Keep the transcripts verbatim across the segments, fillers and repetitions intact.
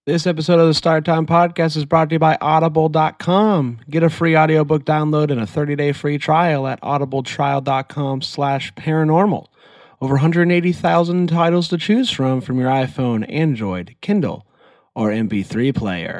This episode of the Start Time Podcast is brought to you by Audible dot com. Get a free audiobook download and a thirty-day free trial at audibletrial.com slash paranormal. Over one hundred eighty thousand titles to choose from from your iPhone, Android, Kindle, or M P three player.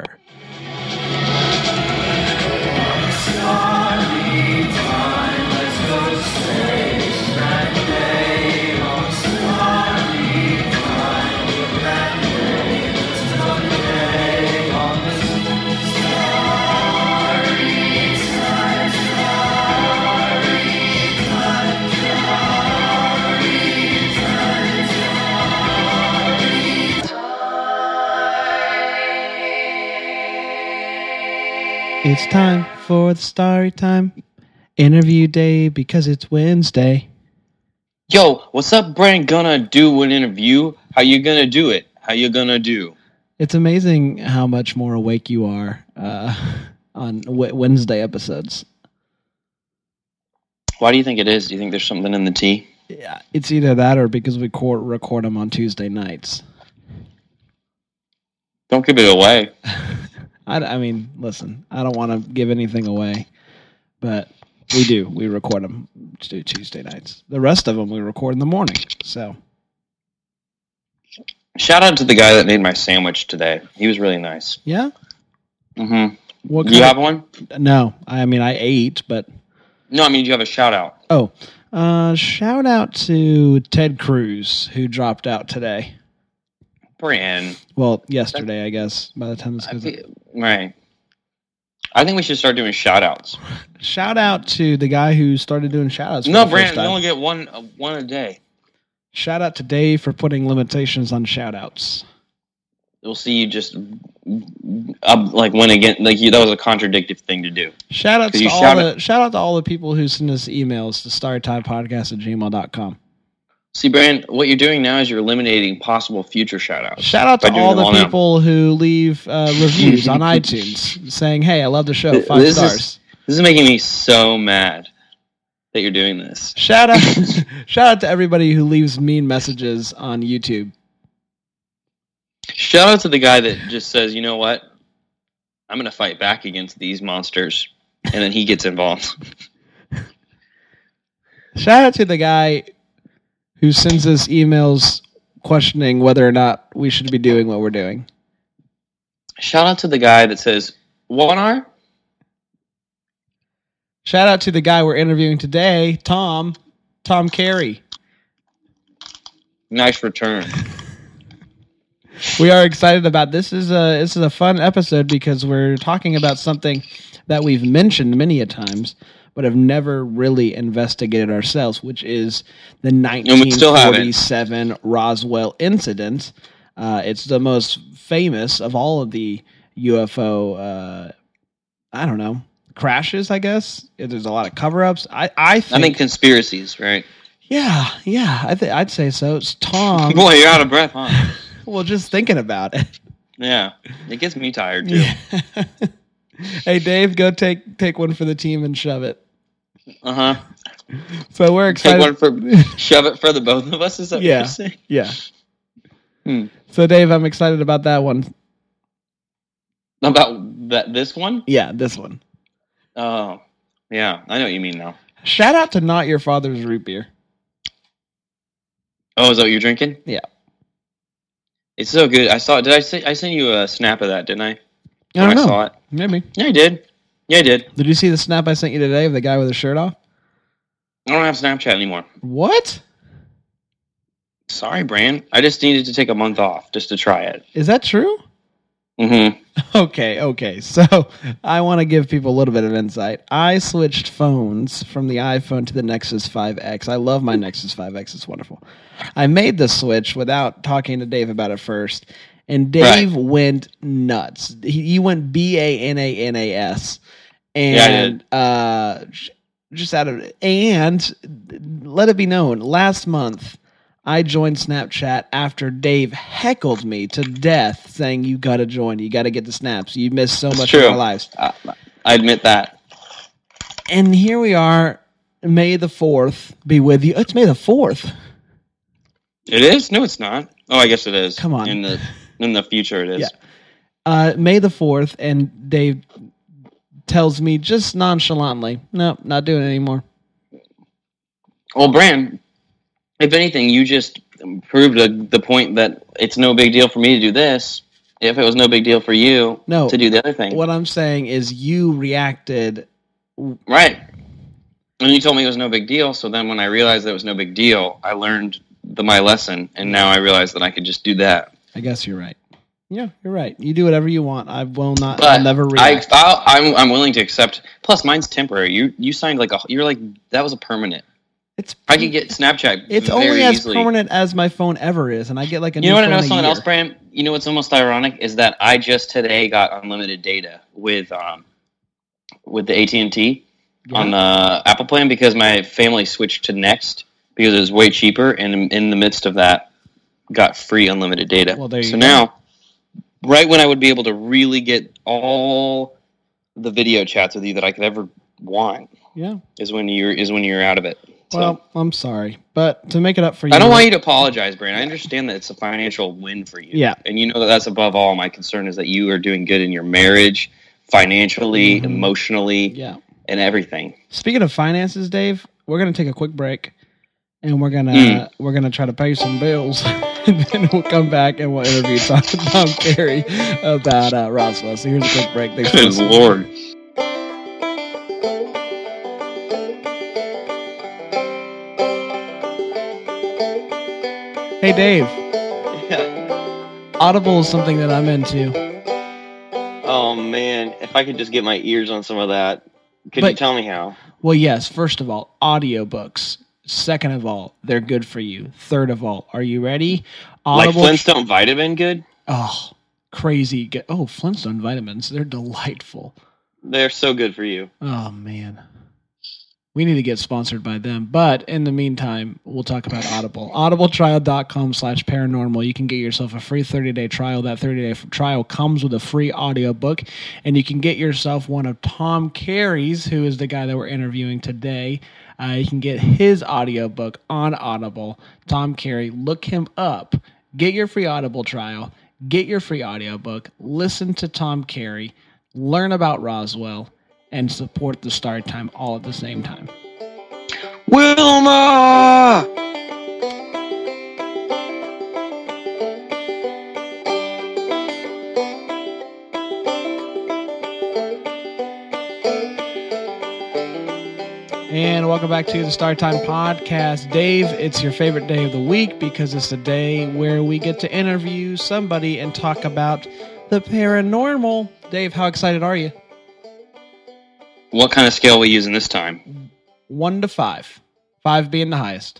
It's time for the Story Time interview day because it's Wednesday. Yo, what's up, Brand? Gonna do an interview? How you gonna do it? How you gonna do? It's amazing how much more awake you are uh, on w- Wednesday episodes. Why do you think it is? Do you think there's something in the tea? Yeah, it's either that or because we cor- record them on Tuesday nights. Don't give it away. I, I mean, listen, I don't want to give anything away, but we do. We record them to Tuesday nights. The rest of them we record in the morning. So, shout out to the guy that made my sandwich today. He was really nice. Yeah. Mm-hmm. What do you have one? No, I mean I ate, but no, I mean do you have a shout out? Oh, uh, shout out to Ted Cruz who dropped out today. Brand. Well, yesterday, I guess. By the time this goes I feel, right. I think we should start doing shout outs. Shout out to the guy who started doing shout outs. No, Brand, you only get one uh, one a day. Shout out to Dave for putting limitations on shout outs. We'll see you just uh, like when again like you, that was a contradictive thing to do. Shout out to all shout the out, shout out to all the people who send us emails to storytimepodcast at gmail dot com. See, Brand, what you're doing now is you're eliminating possible future shout-outs. Shout out to all the people now. who leave uh, reviews on iTunes saying, hey, I love the show, five this stars. Is, this is making me so mad that you're doing this. Shout out shout out to everybody who leaves mean messages on YouTube. Shout out to the guy that just says, you know what? I'm going to fight back against these monsters. And then he gets involved. Shout out to the guy who sends us emails questioning whether or not we should be doing what we're doing. Shout out to the guy that says, one R? Shout out to the guy we're interviewing today, Tom, Tom Carey. Nice return. We are excited about this. Is a this is a fun episode because we're talking about something that we've mentioned many a times, but have never really investigated ourselves, which is the nineteen forty-seven Roswell incident. Uh, it's the most famous of all of the U F O, uh, I don't know, crashes, I guess. There's a lot of cover-ups. I, I, think, I think conspiracies, right? Yeah, yeah, I th- I'd say so. It's Tom. Boy, you're out of breath, huh? Well, just thinking about it. Yeah, it gets me tired, too. Yeah. Hey, Dave, go take take one for the team and shove it. Uh huh. So we're excited. Take one for shove it for the both of us. Is that yeah. what you're saying? Yeah. Hmm. So Dave, I'm excited about that one. About that this one? Yeah, this one. Oh, yeah. I know what you mean now. Shout out to Not Your Father's Root Beer. Oh, is that what you're drinking? Yeah. It's so good. I saw. Did I say I sent you a snap of that? Didn't I? I don't when know. I saw it. Maybe. Yeah, I did. Yeah, I did. Did you see the snap I sent you today of the guy with his shirt off? I don't have Snapchat anymore. What? Sorry, Brand. I just needed to take a month off just to try it. Is that true? Mm-hmm. Okay, okay. So I want to give people a little bit of insight. I switched phones from the iPhone to the Nexus five X. I love my Nexus five X. It's wonderful. I made the switch without talking to Dave about it first. And Dave right. went nuts. He, he went B A N A N A S. And yeah, I did. Uh, just out of and let it be known, last month I joined Snapchat after Dave heckled me to death saying, you got to join. You got to get the snaps. You missed so it's much true. of our lives. Uh, I admit that. And here we are, May the fourth be with you. It's May the fourth. It is? No, it's not. Oh, I guess it is. Come on. In the in the future, it is. Yeah. Uh, May the fourth, and Dave tells me just nonchalantly, no, not doing it anymore. Well, Bran, if anything, you just proved a, the point that it's no big deal for me to do this if it was no big deal for you no, to do the other thing. What I'm saying is you reacted. Right. And you told me it was no big deal, so then when I realized that it was no big deal, I learned the my lesson, and now I realize that I could just do that. I guess you're right. Yeah, you're right. You do whatever you want. I will not. But I'll never react. I, I'll, I'm I'm willing to accept. Plus, mine's temporary. You you signed like a. You're like that was a permanent. It's. I could get Snapchat. It's very only as easily. permanent as my phone ever is, and I get like a. You new know what I phone know? a Something year. else, Bram. You know what's almost ironic is that I just today got unlimited data with um with the A T and T Yeah. on the Apple plan because my family switched to Next because it was way cheaper, and in, in the midst of that, got free unlimited data. Well, there you so go. now, right when I would be able to really get all the video chats with you that I could ever want, Yeah. is when you're is when you're out of it. So, Well, I'm sorry, but to make it up for you, I don't want you to apologize, Brian. I understand that it's a financial win for you. Yeah. And you know that that's above all. My concern is that you are doing good in your marriage, financially, Mhm. emotionally, Yeah. and everything. Speaking of finances, Dave, we're gonna take a quick break, and we're gonna Mm. we're gonna try to pay some bills, and then we'll come back and we'll interview Tom, Tom Carey about uh, Roswell. So here's a quick break. Thanks for Good listening. Lord. Hey, Dave. Audible is something that I'm into. Oh man, if I could just get my ears on some of that. Could But- you tell me how? Well, yes. First of all, audiobooks. Second of all, they're good for you. Third of all, are you ready? Like Audible. Flintstone Vitamin good? Oh, crazy. good- Oh, Flintstone vitamins. They're delightful. They're so good for you. Oh, man. We need to get sponsored by them. But in the meantime, we'll talk about Audible. audibletrial.com slash paranormal. You can get yourself a free thirty-day trial. That thirty-day trial comes with a free audiobook. And you can get yourself one of Tom Carey's, who is the guy that we're interviewing today. Uh, you can get his audiobook on Audible. Tom Carey, look him up. Get your free Audible trial. Get your free audiobook. Listen to Tom Carey. Learn about Roswell. And support the Start Time all at the same time. Wilma! And welcome back to the Start Time Podcast. Dave, it's your favorite day of the week because it's the day where we get to interview somebody and talk about the paranormal. Dave, how excited are you? What kind of scale are we using this time? One to five. Five being the highest.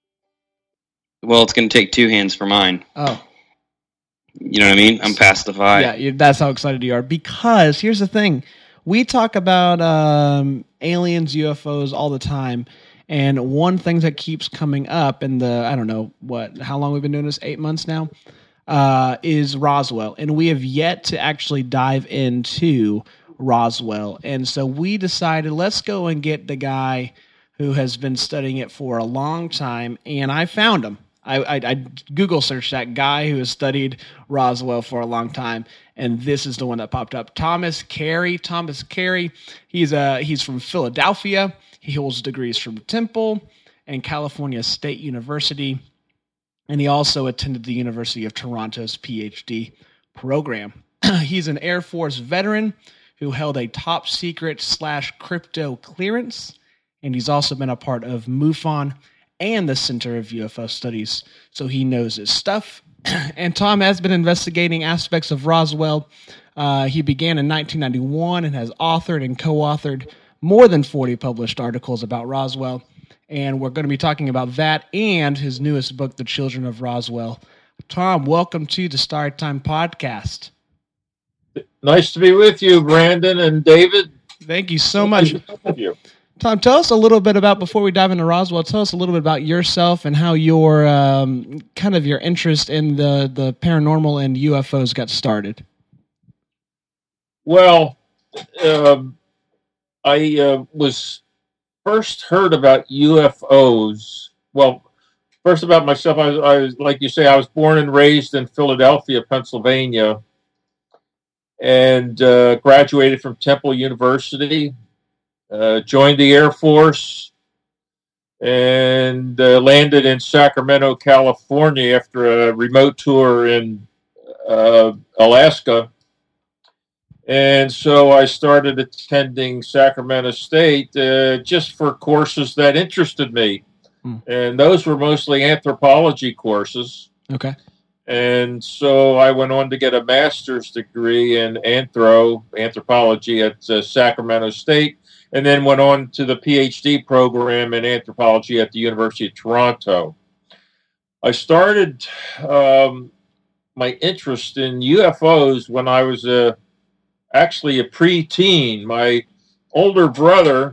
Well, it's going to take two hands for mine. Oh, You know what I mean? I'm past the five. yeah, you, that's how excited you are. Because here's the thing. We talk about um, aliens, U F Os all the time. And one thing that keeps coming up in the, I don't know, what, how long we've been doing this? Eight months now? Uh, is Roswell. And we have yet to actually dive into Roswell. And so we decided, let's go and get the guy who has been studying it for a long time. And I found him. I, I, I Google searched that guy who has studied Roswell for a long time, and this is the one that popped up. Thomas Carey. Thomas Carey. He's uh he's from Philadelphia. He holds degrees from Temple and California State University, and he also attended the University of Toronto's P H D program. He's an Air Force veteran who held a top secret slash crypto clearance, and he's also been a part of MUFON and the Center of U F O Studies, so he knows his stuff. And Tom has been investigating aspects of Roswell. Uh, he began in nineteen ninety-one and has authored and co-authored more than forty published articles about Roswell. And we're going to be talking about that and his newest book, The Children of Roswell. Tom, welcome to the Start Time Podcast. Nice to be with you, Brandon and David. Thank you so much. With you. Tom, tell us a little bit about, before we dive into Roswell, tell us a little bit about yourself and how your um, kind of your interest in the, the paranormal and U F Os got started. Well, um, I uh, was first heard about U F Os. Well, first about myself, I was, I was, like you say, I was born and raised in Philadelphia, Pennsylvania. and uh, graduated from Temple University, uh, joined the Air Force, and uh, landed in Sacramento, California after a remote tour in uh, Alaska. And so I started attending Sacramento State uh, just for courses that interested me. Hmm. And those were mostly anthropology courses. Okay. And so I went on to get a master's degree in anthro, anthropology at uh, Sacramento State, and then went on to the PhD program in anthropology at the University of Toronto. I started um, my interest in U F Os when I was a, actually a preteen. My older brother,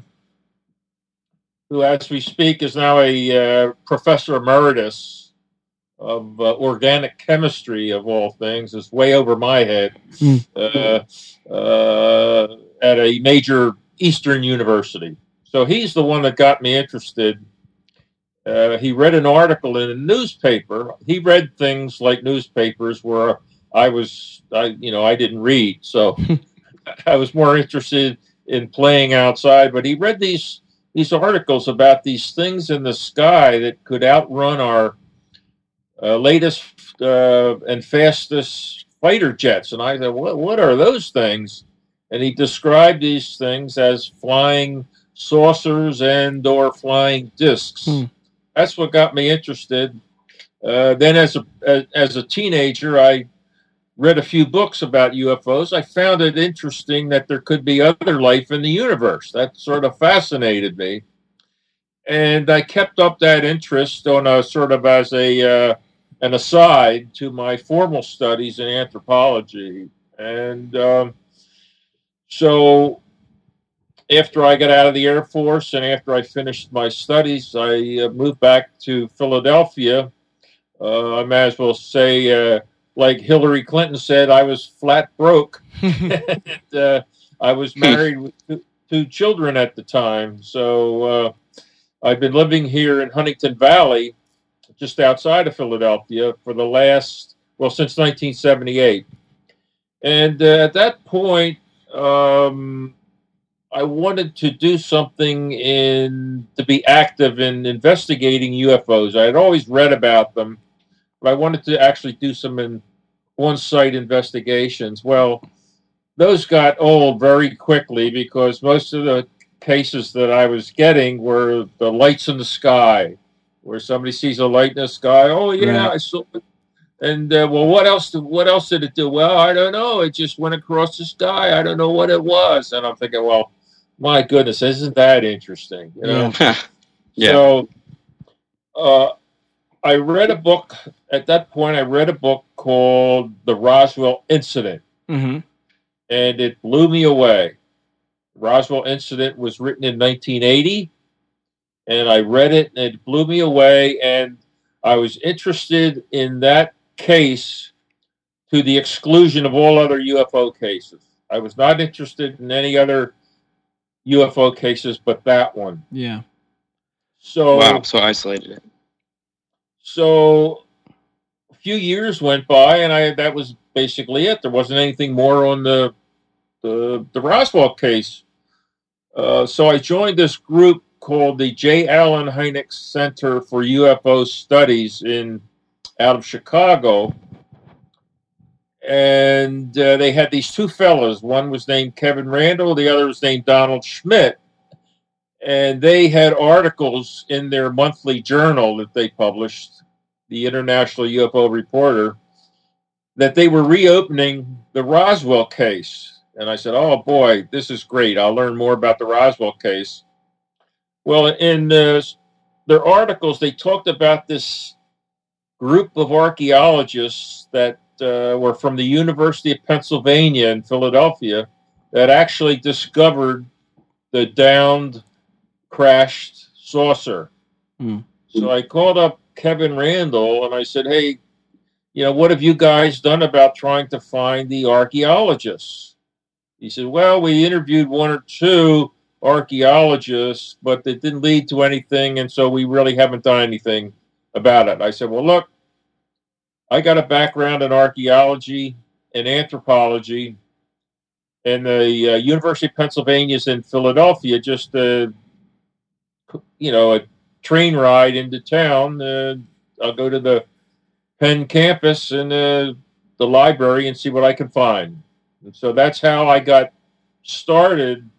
who as we speak is now a uh, professor emeritus of uh, organic chemistry, of all things, is way over my head, mm. uh, uh, at a major Eastern university. So he's the one that got me interested. Uh, he read an article in a newspaper. He read things like newspapers where I was, I you know, I didn't read, so I was more interested in playing outside. But he read these these articles about these things in the sky that could outrun our Uh, latest uh, and fastest fighter jets. And I said, what, what are those things? And he described these things as flying saucers and or flying discs. Hmm. That's what got me interested. Uh, then as a, as, as a teenager, I read a few books about U F Os. I found it interesting that there could be other life in the universe. That sort of fascinated me. And I kept up that interest on a sort of as a uh, an aside to my formal studies in anthropology. And um, so after I got out of the Air Force and after I finished my studies, I uh, moved back to Philadelphia. Uh, I might as well say, uh, like Hillary Clinton said, I was flat broke. and, uh, I was married with two, two children at the time. So uh, I've been living here in Huntington Valley, just outside of Philadelphia, for the last, well, since nineteen seventy-eight. And uh, at that point, um, I wanted to do something in, to be active in investigating U F Os. I had always read about them, but I wanted to actually do some in on-site investigations. Well, those got old very quickly because most of the cases that I was getting were the lights in the sky, where somebody sees a light in the sky. Oh yeah, right. I saw it. And uh, well, what else? Did, what else did it do? Well, I don't know. It just went across the sky. I don't know what it was. And I'm thinking, well, my goodness, isn't that interesting? You know. Yeah. yeah. So, uh, I read a book at that point. I read a book called The Roswell Incident, mm-hmm. and it blew me away. The Roswell Incident was written in nineteen eighty. And I read it, and it blew me away, and I was interested in that case to the exclusion of all other U F O cases. I was not interested in any other U F O cases but that one. Yeah. So wow, so isolated. So a few years went by, and I that was basically it. There wasn't anything more on the the, the Roswell case. Uh, so I joined this group called the J. Allen Hynek Center for U F O Studies in out of Chicago. And uh, they had these two fellows. One was named Kevin Randall. The other was named Donald Schmidt. And they had articles in their monthly journal that they published, the International U F O Reporter, that they were reopening the Roswell case. And I said, oh, boy, this is great. I'll learn more about the Roswell case. Well, in uh, their articles, they talked about this group of archaeologists that uh, were from the University of Pennsylvania in Philadelphia that actually discovered the downed, crashed saucer. Mm. So I called up Kevin Randall and I said, hey, you know, what have you guys done about trying to find the archaeologists? He said, well, we interviewed one or two archaeologists, but it didn't lead to anything, and so we really haven't done anything about it. I said, well, look, I got a background in archaeology and anthropology, and the uh, University of Pennsylvania is in Philadelphia, just uh, you know, a train ride into town. Uh, I'll go to the Penn campus and uh, the library and see what I can find. And so that's how I got started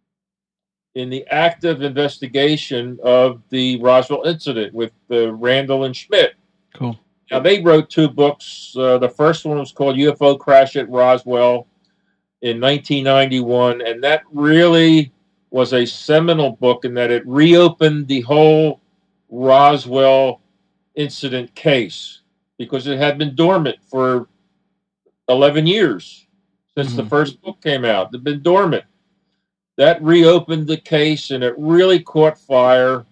in the active investigation of the Roswell incident with uh, Randall and Schmidt. Cool. Now, they wrote two books. Uh, the first one was called U F O Crash at Roswell in nineteen ninety-one, and that really was a seminal book in that it reopened the whole Roswell incident case because it had been dormant for eleven years since mm-hmm. the first book came out. It had been dormant. That reopened the case, and it really caught fire.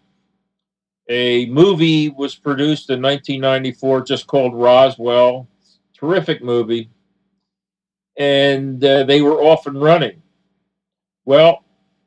A movie was produced in nineteen ninety-four just called Roswell. Terrific movie. And uh, they were off and running. Well,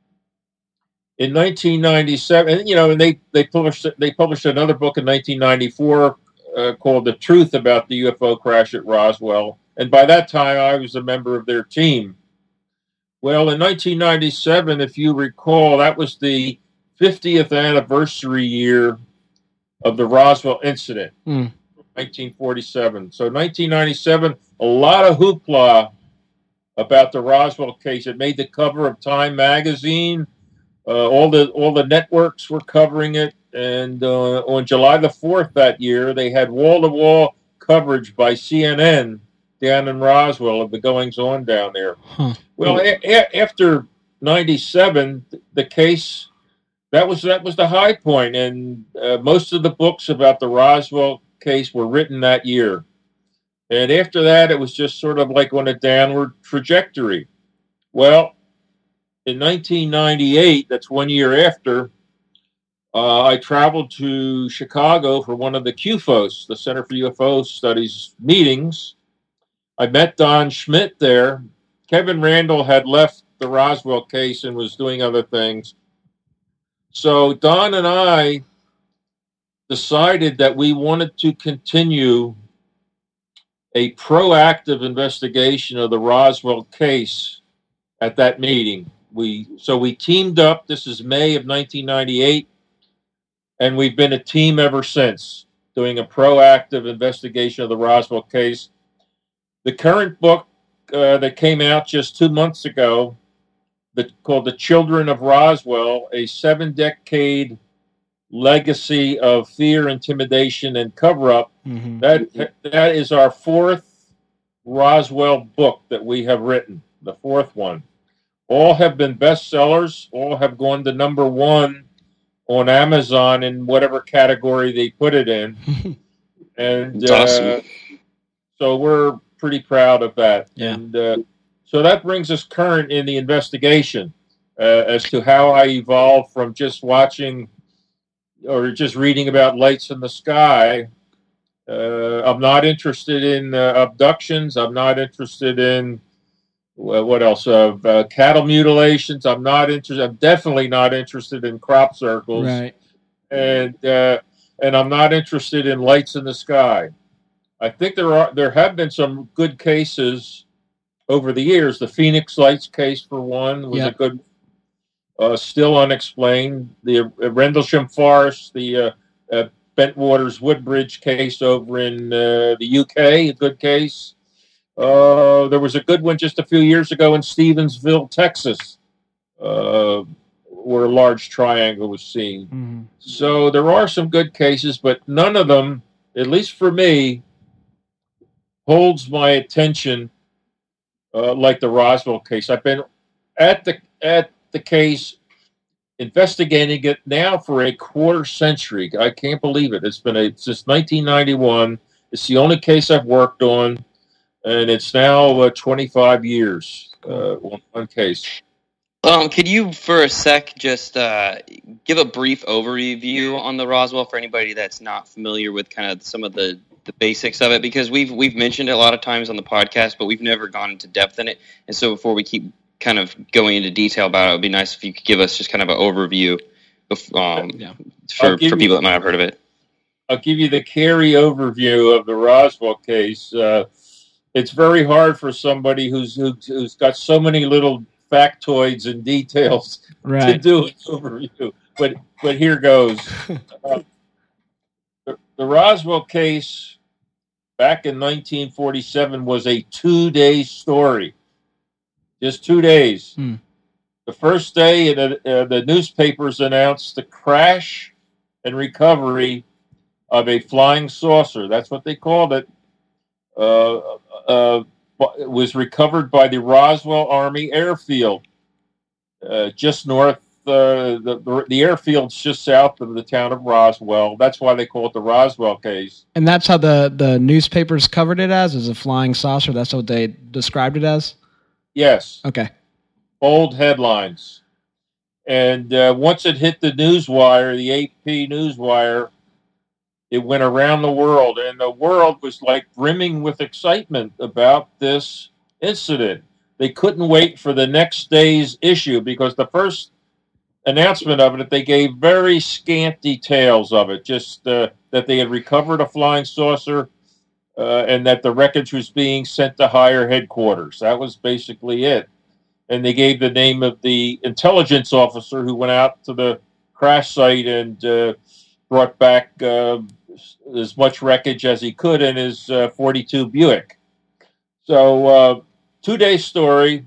in nineteen ninety-seven, you know, and they, they published they published another book in nineteen ninety-four uh, called The Truth About the U F O Crash at Roswell. And by that time, I was a member of their team. Well, in nineteen ninety-seven, if you recall, that was the fiftieth anniversary year of the Roswell incident, mm. nineteen forty-seven. So nineteen ninety-seven, a lot of hoopla about the Roswell case. It made the cover of Time magazine. Uh, all the all the networks were covering it. And uh, on July the fourth that year, they had wall-to-wall coverage by C N N down in Roswell of the goings-on down there. Huh. Well, a- a- after ninety-seven, the case, that was that was the high point, and uh, most of the books about the Roswell case were written that year. And after that, it was just sort of like on a downward trajectory. Well, in nineteen ninety-eight, that's one year after, uh, I traveled to Chicago for one of the Q F O S, the Center for U F O Studies meetings. I met Don Schmidt there. Kevin Randall had left the Roswell case and was doing other things. So Don and I decided that we wanted to continue a proactive investigation of the Roswell case at that meeting. We so we teamed up. This is May of nineteen ninety-eight, and we've been a team ever since, doing a proactive investigation of the Roswell case. The current book uh, that came out just two months ago, the, called The Children of Roswell, a seven-decade legacy of fear, intimidation, and cover-up. Mm-hmm. That that is our fourth Roswell book that we have written, the fourth one. All have been bestsellers. All have gone to number one on Amazon in whatever category they put it in. And That's awesome. uh, so we're pretty proud of that. Yeah. And uh, so that brings us current in the investigation uh, as to how I evolved from just watching or just reading about lights in the sky. Uh, I'm not interested in uh, abductions. I'm not interested in uh, what else? Uh, uh, cattle mutilations. I'm not interested. I'm definitely not interested in crop circles. Right. And uh, and I'm not interested in lights in the sky. I think there are there have been some good cases over the years. The Phoenix Lights case, for one, was yep. a good, uh, still unexplained. The uh, Rendlesham Forest, the uh, uh, Bentwaters Woodbridge case over in uh, the U K, a good case. Uh, there was a good one just a few years ago in Stevensville, Texas, uh, where a large triangle was seen. Mm-hmm. So there are some good cases, but none of them, at least for me, holds my attention uh, like the Roswell case. I've been at the at the case, investigating it now for a quarter century. I can't believe it. It's been a, since nineteen ninety-one. It's the only case I've worked on, and it's now uh, twenty-five years uh, on one case. Um, could you, for a sec, just uh, give a brief overview on the Roswell for anybody that's not familiar with kind of some of the, the basics of it? Because we've we've mentioned it a lot of times on the podcast, but we've never gone into depth in it. And so before we keep kind of going into detail about it, it would be nice if you could give us just kind of an overview of, um, yeah. for, for people you, that might have heard of it. I'll give you the Carey overview of the Roswell case. Uh, it's very hard for somebody who's who's, who's got so many little factoids and details right. to do an overview. But but here goes. Uh, the, the Roswell case back in nineteen forty-seven was a two-day story. Just two days. Hmm. The first day, uh, uh, the newspapers announced the crash and recovery of a flying saucer. That's what they called it. Uh, uh, it was recovered by the Roswell Army Airfield, uh, just north. Uh, the, the the airfield's just south of the town of Roswell. That's why they call it the Roswell case. And that's how the, the newspapers covered it as, as a flying saucer? That's what they described it as? Yes. Okay. Bold headlines. And uh, once it hit the newswire, the A P newswire, it went around the world. And the world was like brimming with excitement about this incident. They couldn't wait for the next day's issue because the first announcement of it, they gave very scant details of it, just uh, that they had recovered a flying saucer uh, and that the wreckage was being sent to higher headquarters. That was basically it. And they gave the name of the intelligence officer who went out to the crash site and uh, brought back uh, as much wreckage as he could in his uh, forty-two Buick. So, uh, two-day story.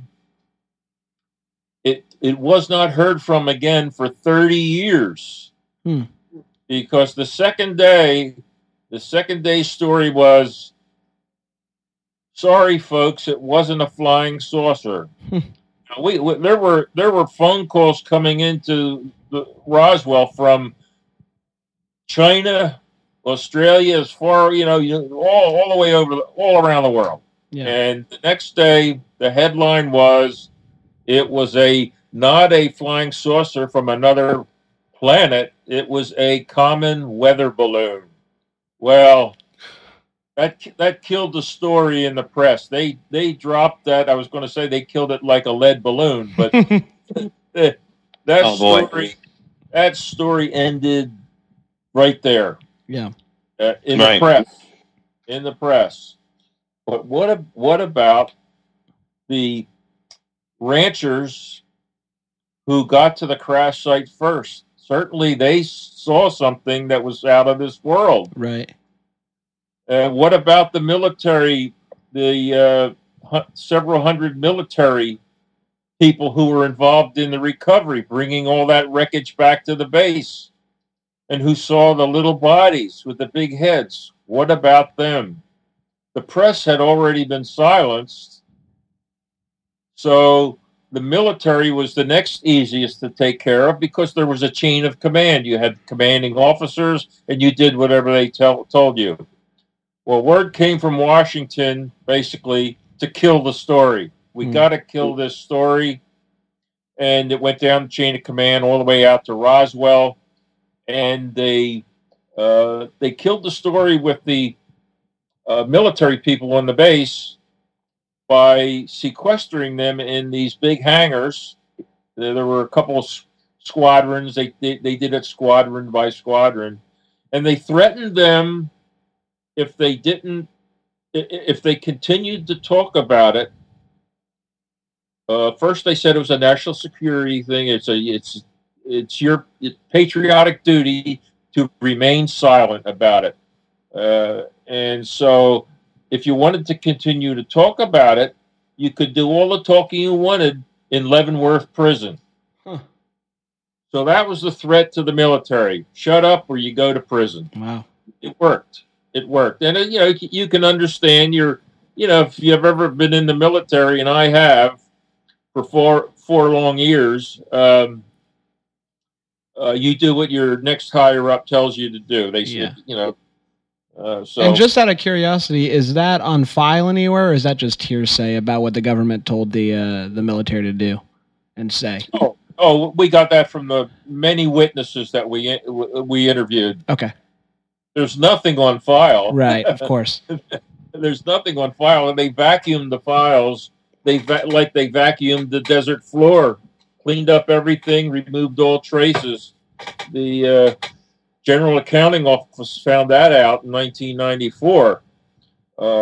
It it was not heard from again for thirty years. Hmm. Because the second day, the second day story was, sorry, folks, it wasn't a flying saucer. We, we there were there were phone calls coming into the Roswell from China, Australia, as far you know, all all the way over, all around the world. Yeah. And the next day, the headline was, it was a not a flying saucer from another planet. It was a common weather balloon. Well, that that killed the story in the press. They they dropped that. I was going to say they killed it like a lead balloon, but that Oh, boy. story that story ended right there. Yeah. Uh, in Right. the press. In the press. But what a, what about the ranchers who got to the crash site first? Certainly they saw something that was out of this world. Right. And what about the military, the uh, hu- several hundred military people who were involved in the recovery, bringing all that wreckage back to the base, and who saw the little bodies with the big heads? What about them? The press had already been silenced, so the military was the next easiest to take care of because there was a chain of command. You had commanding officers, and you did whatever they tell, told you. Well, word came from Washington, basically, to kill the story. We Hmm. got to kill this story. And it went down the chain of command all the way out to Roswell. And they uh, they killed the story with the uh, military people on the base by sequestering them in these big hangars. There, there were a couple of s- squadrons. They, they they did it squadron by squadron. And they threatened them if they didn't, i- if they continued to talk about it. Uh, first, they said it was a national security thing. It's a it's it's your patriotic duty to remain silent about it. Uh, and so, if you wanted to continue to talk about it, you could do all the talking you wanted in Leavenworth Prison. Huh. So that was the threat to the military: shut up, or you go to prison. Wow. It worked. It worked, and uh, you know you can understand. You're, you know, if you've ever been in the military, and I have for four four long years, um, uh, you do what your next higher up tells you to do. They, Yeah. you know, uh, so And just out of curiosity, is that on file anywhere, or is that just hearsay about what the government told the uh, the military to do and say? oh, oh, we got that from the many witnesses that we we interviewed. Okay. There's nothing on file. Right. Of course. There's nothing on file, and they vacuumed the files. They va- like they vacuumed the desert floor, cleaned up everything, removed all traces. The uh, General Accounting Office found that out in nineteen ninety-four. Uh,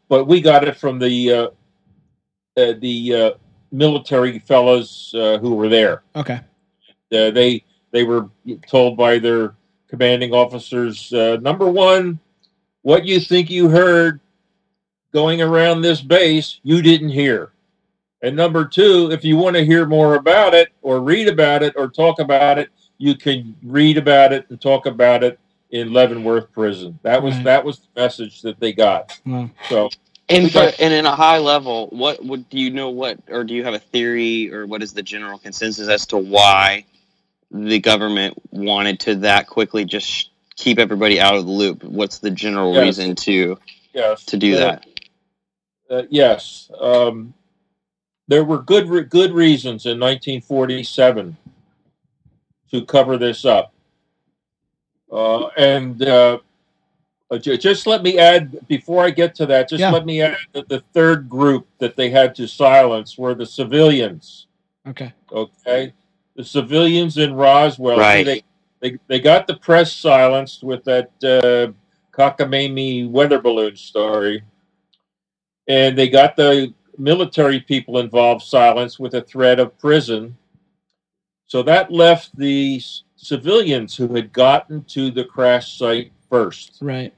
but we got it from the uh, uh, the uh, military fellows uh, who were there. Okay. Uh, they they were told by their commanding officers, uh, number one, what you think you heard going around this base, you didn't hear. And number two, if you want to hear more about it or read about it or talk about it, you can read about it and talk about it in Leavenworth Prison. That was Right. that was the message that they got. Wow. So, And for, and in a high level, what would do you know what, or do you have a theory, or what is the general consensus as to why the government wanted to that quickly just keep everybody out of the loop? What's the general yes. reason to yes, to do uh, that? Uh, yes, um, there were good re- good reasons in nineteen forty-seven to cover this up, uh, and uh, just let me add before I get to that. Just Yeah. let me add that the third group that they had to silence were the civilians. Okay. Okay, the civilians in Roswell. Right. They they they got the press silenced with that uh, cockamamie weather balloon story. And they got the military people involved silenced with a threat of prison. So that left the c- civilians who had gotten to the crash site first. Right.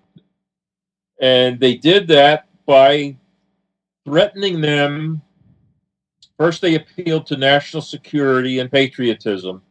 And they did that by threatening them. First, they appealed to national security and patriotism.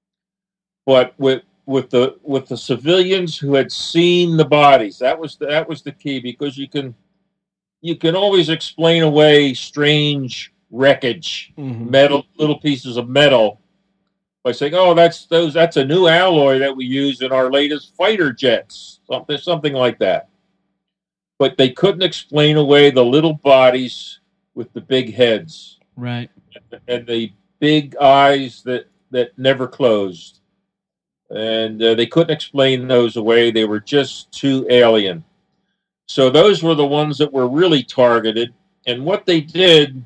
But with with the with the civilians who had seen the bodies, that was the, that was the key, because you can you can always explain away strange wreckage, Mhm. metal, little pieces of metal, by saying, "Oh, that's those. That's a new alloy that we use in our latest fighter jets." Something, something like that. But they couldn't explain away the little bodies with the big heads Right. and the big eyes that that never closed, and uh, they couldn't explain those away. They were just too alien. So those were the ones that were really targeted. And what they did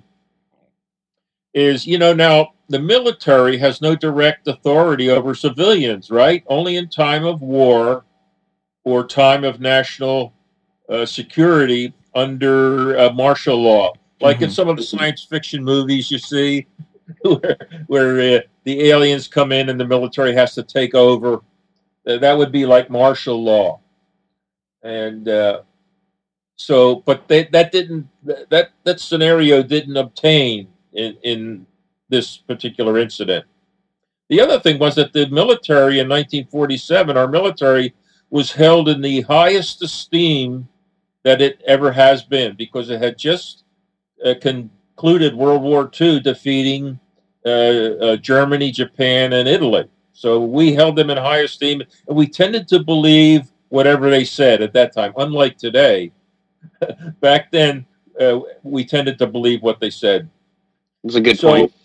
is, you know, now the military has no direct authority over civilians, right? Only in time of war or time of national uh, security under uh, martial law. Like in Mhm. some of the science fiction movies you see, where, where uh, the aliens come in and the military has to take over. Uh, that would be like martial law. And uh, So, but they, that didn't that that scenario didn't obtain in in this particular incident. The other thing was that the military in nineteen forty-seven, our military was held in the highest esteem that it ever has been, because it had just uh, concluded World War Two, defeating uh, uh, Germany, Japan, and Italy. So we held them in high esteem, and we tended to believe whatever they said at that time, unlike today. Back then, uh, we tended to believe what they said. It's a good So, point.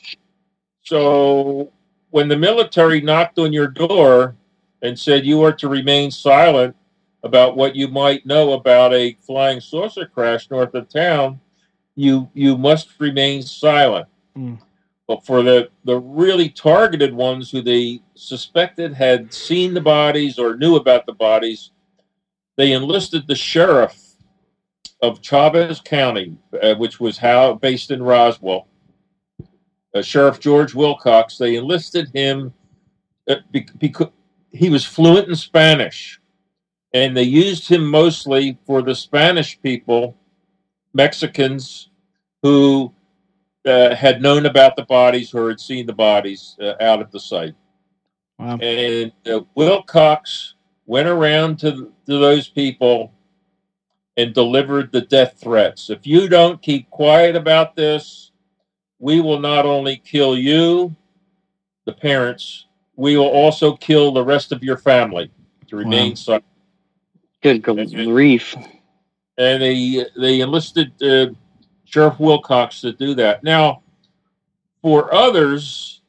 so when the military knocked on your door and said you are to remain silent about what you might know about a flying saucer crash north of town, you you must remain silent. Mm. But for the, the really targeted ones who they suspected had seen the bodies or knew about the bodies, they enlisted the sheriff of Chavez County, uh, which was how based in Roswell, uh, Sheriff George Wilcox. They enlisted him uh, because he was fluent in Spanish, and they used him mostly for the Spanish people, Mexicans, who uh, had known about the bodies or had seen the bodies uh, out at the site. Wow. And uh, Wilcox went around to, to those people and delivered the death threats. If you don't keep quiet about this, we will not only kill you, the parents, we will also kill the rest of your family to remain Wow. silent. Good grief. And they they enlisted uh, Sheriff Wilcox to do that. Now, for others,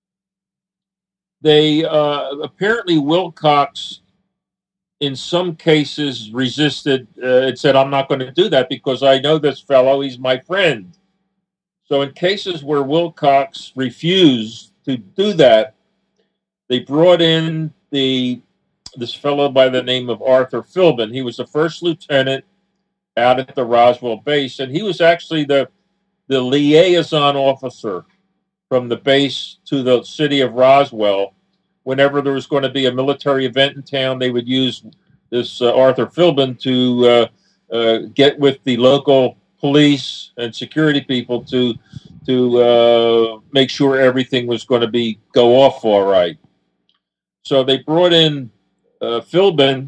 they uh, apparently Wilcox, in some cases, resisted uh, and said, "I'm not going to do that because I know this fellow. He's my friend." So, in cases where Wilcox refused to do that, they brought in the this fellow by the name of Arthur Philbin. He was the first lieutenant out at the Roswell base, and he was actually the the liaison officer from the base to the city of Roswell. Whenever there was going to be a military event in town, they would use this uh, Arthur Philbin to uh, uh, get with the local police and security people to to uh, make sure everything was going to be go off all right. So they brought in uh, Philbin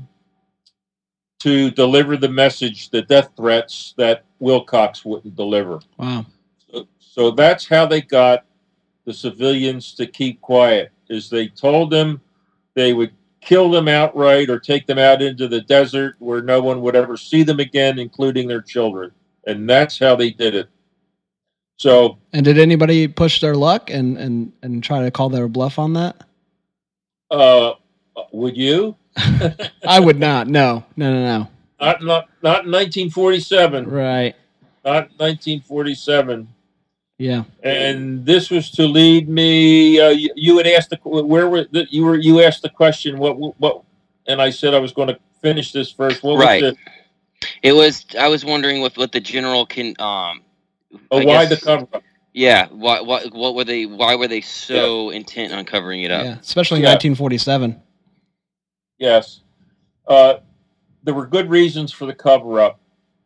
to deliver the message, the death threats that Wilcox wouldn't deliver. Wow. So, so that's how they got the civilians to keep quiet, is they told them they would kill them outright or take them out into the desert where no one would ever see them again, including their children. And that's how they did it. So, and did anybody push their luck and, and, and try to call their bluff on that? Uh, would you? I would not. No, no, no, no. Not, not, not in nineteen forty-seven. Right. Not nineteen forty-seven. Yeah. And this was to lead me. Uh, you, you had asked the where were the, you were you asked the question what what, and I said I was going to finish this first. What right. Was the, it was. I was wondering what what the general can. Um, oh, I why guess, the cover up? Yeah. Why? What? What were they? Why were they so yeah. intent on covering it up? Yeah. Especially in yeah. nineteen forty-seven. Yes. Uh, there were good reasons for the cover up.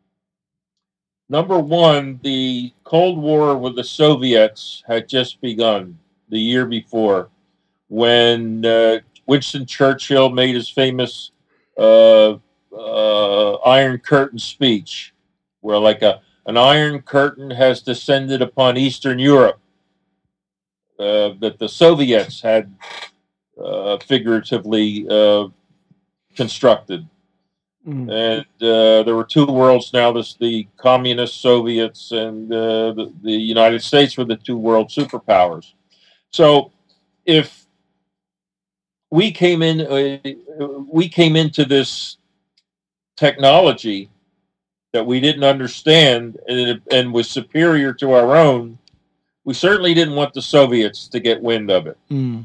Number one, the Cold War with the Soviets had just begun the year before when uh, Winston Churchill made his famous uh, uh, Iron Curtain speech, where like a an iron curtain has descended upon Eastern Europe uh, that the Soviets had uh, figuratively uh, constructed. Mm. And uh, there were two worlds now. There's the communist Soviets and uh, the, the United States were the two world superpowers. So if we came in, uh, we came into this technology that we didn't understand and, and was superior to our own, we certainly didn't want the Soviets to get wind of it. Mm.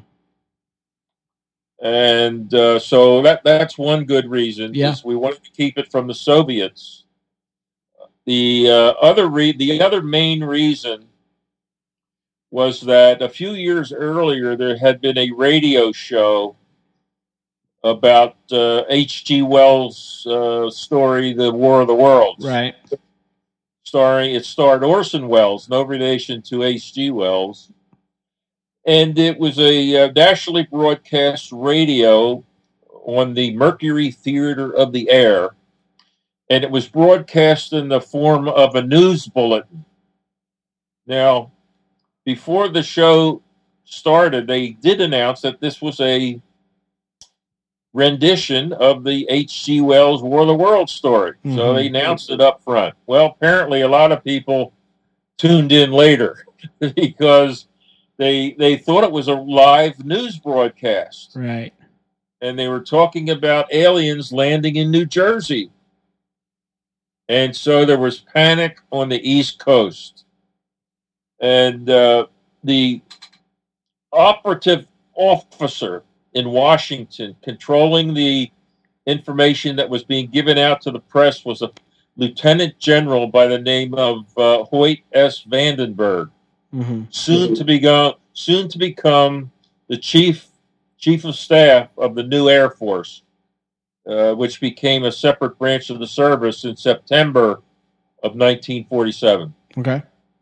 And uh, so that that's one good reason. Yeah. Is we wanted to keep it from the Soviets. The uh, other re- the other main reason was that a few years earlier there had been a radio show about uh, H G Wells' uh, story, The War of the Worlds. Right. Starring it starred Orson Welles, no relation to H G Wells. And it was a uh, nationally broadcast radio on the Mercury Theater of the Air. And it was broadcast in the form of a news bulletin. Now, before the show started, they did announce that this was a rendition of the H G Wells' War of the Worlds story. Mm-hmm. So they announced it up front. Well, apparently a lot of people tuned in later because They they thought it was a live news broadcast. Right. And they were talking about aliens landing in New Jersey. And so there was panic on the East Coast. And uh, the operative officer in Washington controlling the information that was being given out to the press was a lieutenant general by the name of uh, Hoyt S. Vandenberg. Mm-hmm. Soon to be go, soon to become the chief chief of staff of the new Air Force, uh, which became a separate branch of the service in September of nineteen forty-seven. Okay.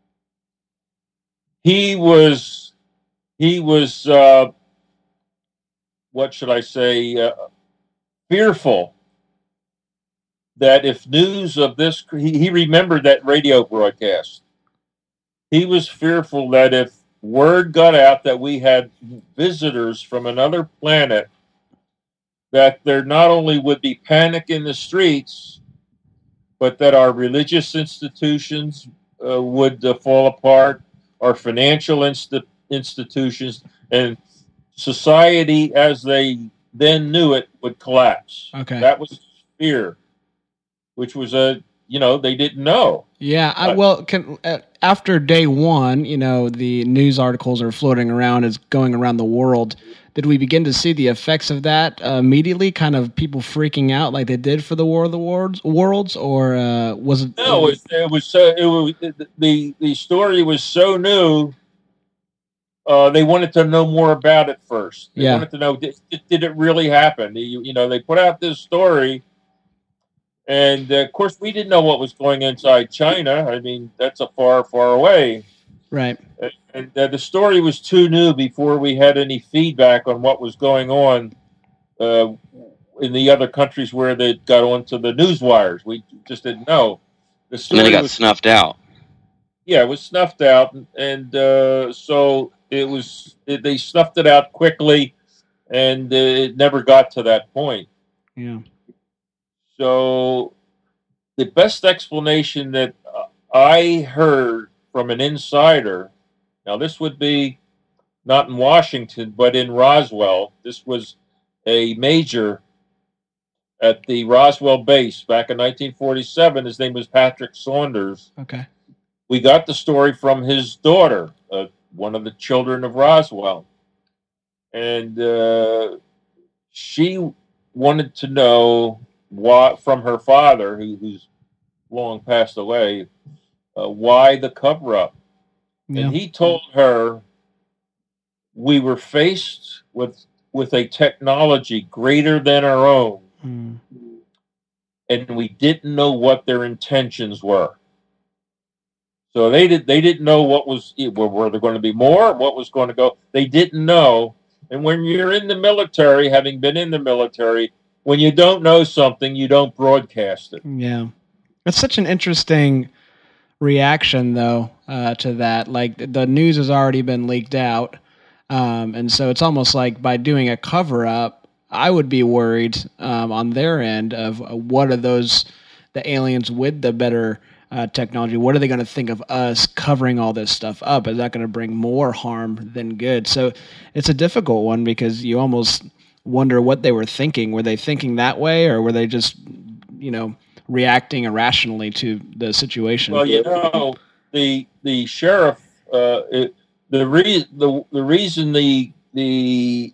He was he was uh, what should I say? Uh, fearful that if news of this, he, he remembered that radio broadcast. He was fearful that if word got out that we had visitors from another planet, that there not only would be panic in the streets, but that our religious institutions uh, would uh, fall apart, our financial inst- institutions, and society as they then knew it would collapse. Okay. That was fear, which was a, you know, they didn't know. Yeah, I, well, can, uh, after day one, you know, the news articles are floating around, is going around the world. did we begin to see the effects of that uh, immediately? Kind of people freaking out like they did for the War of the Worlds, worlds or uh, was it? No, it, it was so. It was the the story was so new. Uh, they wanted to know more about it first. They yeah. wanted to know did, did it really happen? You, you know, they put out this story, and uh, of course, we didn't know what was going inside China. I mean, that's a far, far away. Right. And uh, the story was too new before we had any feedback on what was going on uh, in the other countries where they got onto the news wires. We just didn't know. The story and then it got was, snuffed out. Yeah, it was snuffed out, and uh, so it was. It, they snuffed it out quickly, and uh, it never got to that point. Yeah. So the best explanation that I heard from an insider. Now, this would be not in Washington, but in Roswell. This was a major at the Roswell base back in nineteen forty-seven. His name was Patrick Saunders. Okay. We got the story from his daughter, uh, one of the children of Roswell. And uh, she wanted to know why, from her father, who, who's long passed away, uh, why the cover-up. Yeah. And he told her, we were faced with with a technology greater than our own, mm. and we didn't know what their intentions were. So they did. They didn't know what was were, were there going to be more, what was going to go. They didn't know. And when you're in the military, having been in the military, when you don't know something, you don't broadcast it. Yeah, it's such an interesting reaction, though, uh, to that. Like, the news has already been leaked out, um, and so it's almost like by doing a cover-up, I would be worried um, on their end of uh, what are those, the aliens with the better uh, technology, what are they going to think of us covering all this stuff up? Is that going to bring more harm than good? So it's a difficult one because you almost wonder what they were thinking. Were they thinking that way, or were they just, you know, reacting irrationally to the situation? Well, you know, the the sheriff, uh, it, the re- the the reason the the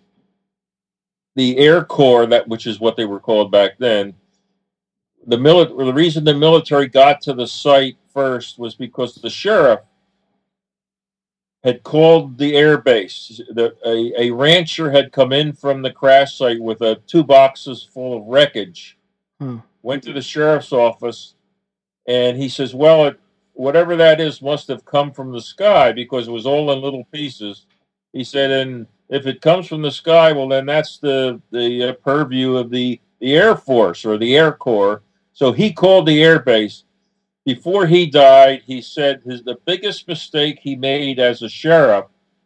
the Air Corps, that which is what they were called back then, the mili- the reason the military got to the site first was because the sheriff had called the air base. The, a, a rancher had come in from the crash site with a, two boxes full of wreckage. Hmm. Went to the sheriff's office, and he says, well, it, whatever that is must have come from the sky because it was all in little pieces. He said, and if it comes from the sky, well, then that's the, the uh, purview of the, the Air Force or the Air Corps. So he called the air base. Before he died, he said his the biggest mistake he made as a sheriff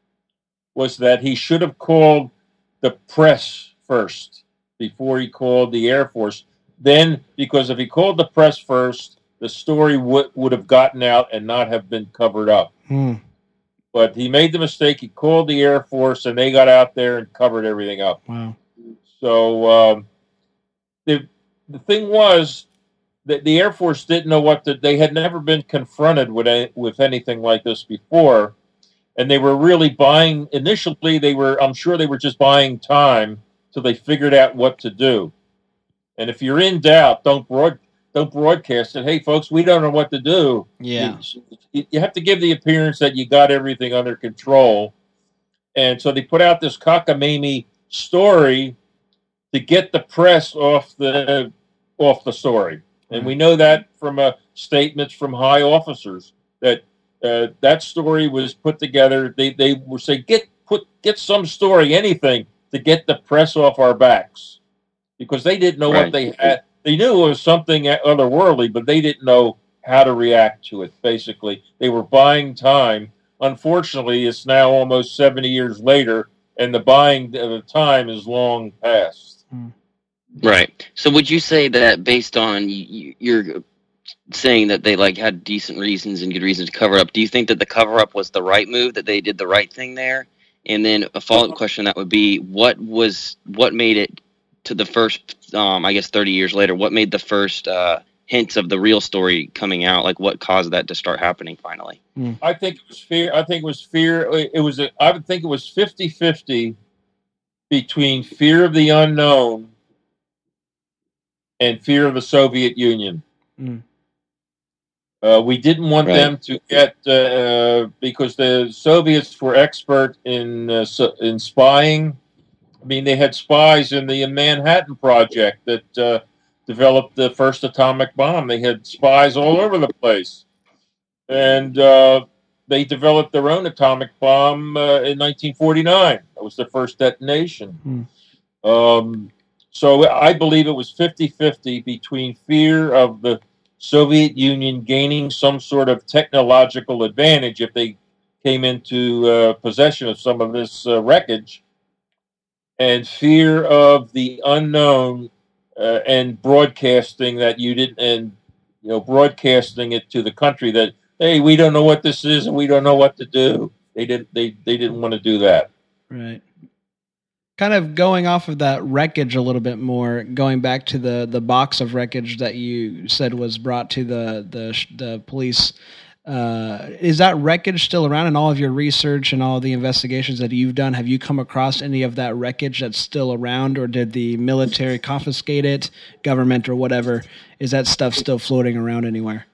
was that he should have called the press first before he called the Air Force. Then, because if he called the press first, the story would would have gotten out and not have been covered up. Hmm. But he made the mistake. He called the Air Force, and they got out there and covered everything up. Wow. So um, the the thing was that the Air Force didn't know what to. They had never been confronted with a, with anything like this before, and they were really buying. Initially, they were. I'm sure they were just buying time till they figured out what to do. And if you're in doubt, don't broad, don't broadcast it. Hey, folks, we don't know what to do. Yeah. You, you have to give the appearance that you got everything under control. And so they put out this cockamamie story to get the press off the off the story. And we know that from uh, statements from high officers that uh, that story was put together. They they were saying get put get some story, anything to get the press off our backs. Because they didn't know Right. what they had. They knew it was something otherworldly, but they didn't know how to react to it, basically. They were buying time. Unfortunately, it's now almost seventy years later, and the buying of the time is long past. Right. So would you say that based on you, you're saying that they like had decent reasons and good reasons to cover up, do you think that the cover up was the right move, that they did the right thing there? And then a follow-up question that would be, what was what made it to the first, um, I guess, thirty years later, what made the first uh, hints of the real story coming out? Like, what caused that to start happening finally? I think it was fear. I think it was fear. It was. A, I would think it was fifty-fifty between fear of the unknown and fear of the Soviet Union. Mm. Uh, we didn't want Right. them to get uh, because the Soviets were expert in uh, so, in spying. I mean, they had spies in the Manhattan Project that uh, developed the first atomic bomb. They had spies all over the place, and uh, they developed their own atomic bomb uh, in nineteen forty-nine. That was the first detonation. Hmm. Um, so I believe it was fifty-fifty between fear of the Soviet Union gaining some sort of technological advantage if they came into uh, possession of some of this uh, wreckage, and fear of the unknown uh, and broadcasting that you didn't, and you know, broadcasting it to the country that, hey, we don't know what this is and we don't know what to do. They didn't. They they didn't want to do that. Right. Kind of going off of that wreckage a little bit more, going back to the, the box of wreckage that you said was brought to the the, the police. Uh, is that wreckage still around in all of your research and all the investigations that you've done? Have you come across any of that wreckage that's still around, or did the military confiscate it, government or whatever? Is that stuff still floating around anywhere?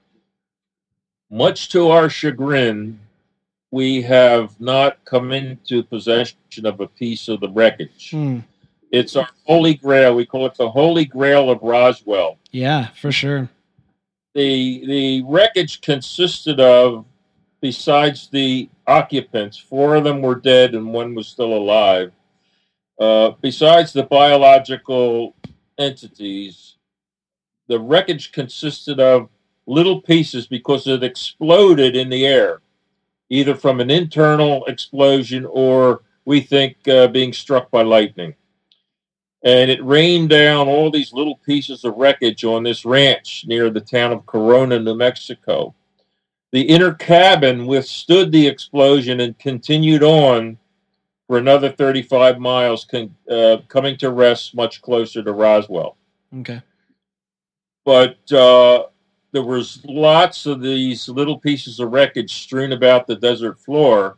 Much to our chagrin, we have not come into possession of a piece of the wreckage. Hmm. It's our holy grail. We call it the Holy Grail of Roswell. Yeah, for sure. The the wreckage consisted of, besides the occupants, four of them were dead and one was still alive. Uh, besides the biological entities, the wreckage consisted of little pieces because it exploded in the air, either from an internal explosion or, we think, uh, being struck by lightning. And it rained down all these little pieces of wreckage on this ranch near the town of Corona, New Mexico. The inner cabin withstood the explosion and continued on for another thirty-five miles, con- uh, coming to rest much closer to Roswell. Okay. But uh, there was lots of these little pieces of wreckage strewn about the desert floor.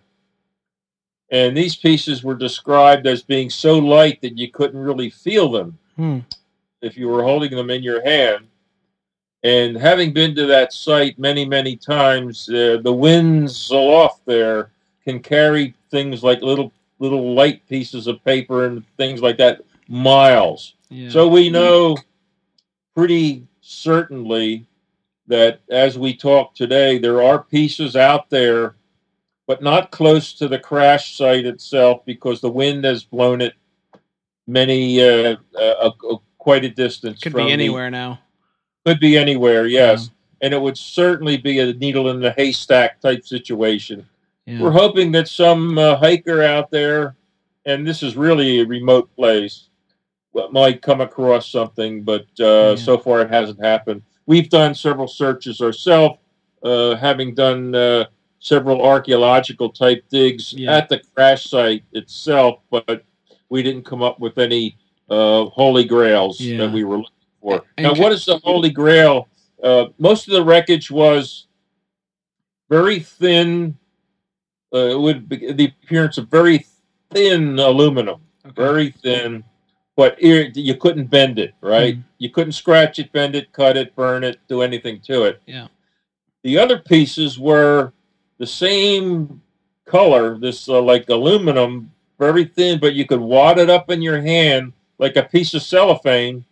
And these pieces were described as being so light that you couldn't really feel them Hmm. if you were holding them in your hand. And having been to that site many, many times, uh, the winds aloft there can carry things like little little light pieces of paper and things like that miles. Yeah. So we know pretty certainly that as we talk today, there are pieces out there, but not close to the crash site itself because the wind has blown it many, uh, uh, uh, quite a distance. Could from be the- anywhere now. Could be anywhere, yes. And it would certainly be a needle in the haystack type situation. Yeah. We're hoping that some uh, hiker out there, and this is really a remote place, might come across something, but uh, Yeah. so far it hasn't happened. We've done several searches ourselves, uh, having done uh, several archaeological type digs Yeah. at the crash site itself, but we didn't come up with any uh, holy grails Yeah. that we were looking for. And Now, ca- what is the holy grail? Uh, most of the wreckage was very thin, uh, with the appearance of very thin aluminum, Okay. very thin, but ir- you couldn't bend it, right? Mhm. You couldn't scratch it, bend it, cut it, burn it, do anything to it. Yeah. The other pieces were the same color, this uh, like aluminum, very thin, but you could wad it up in your hand like a piece of cellophane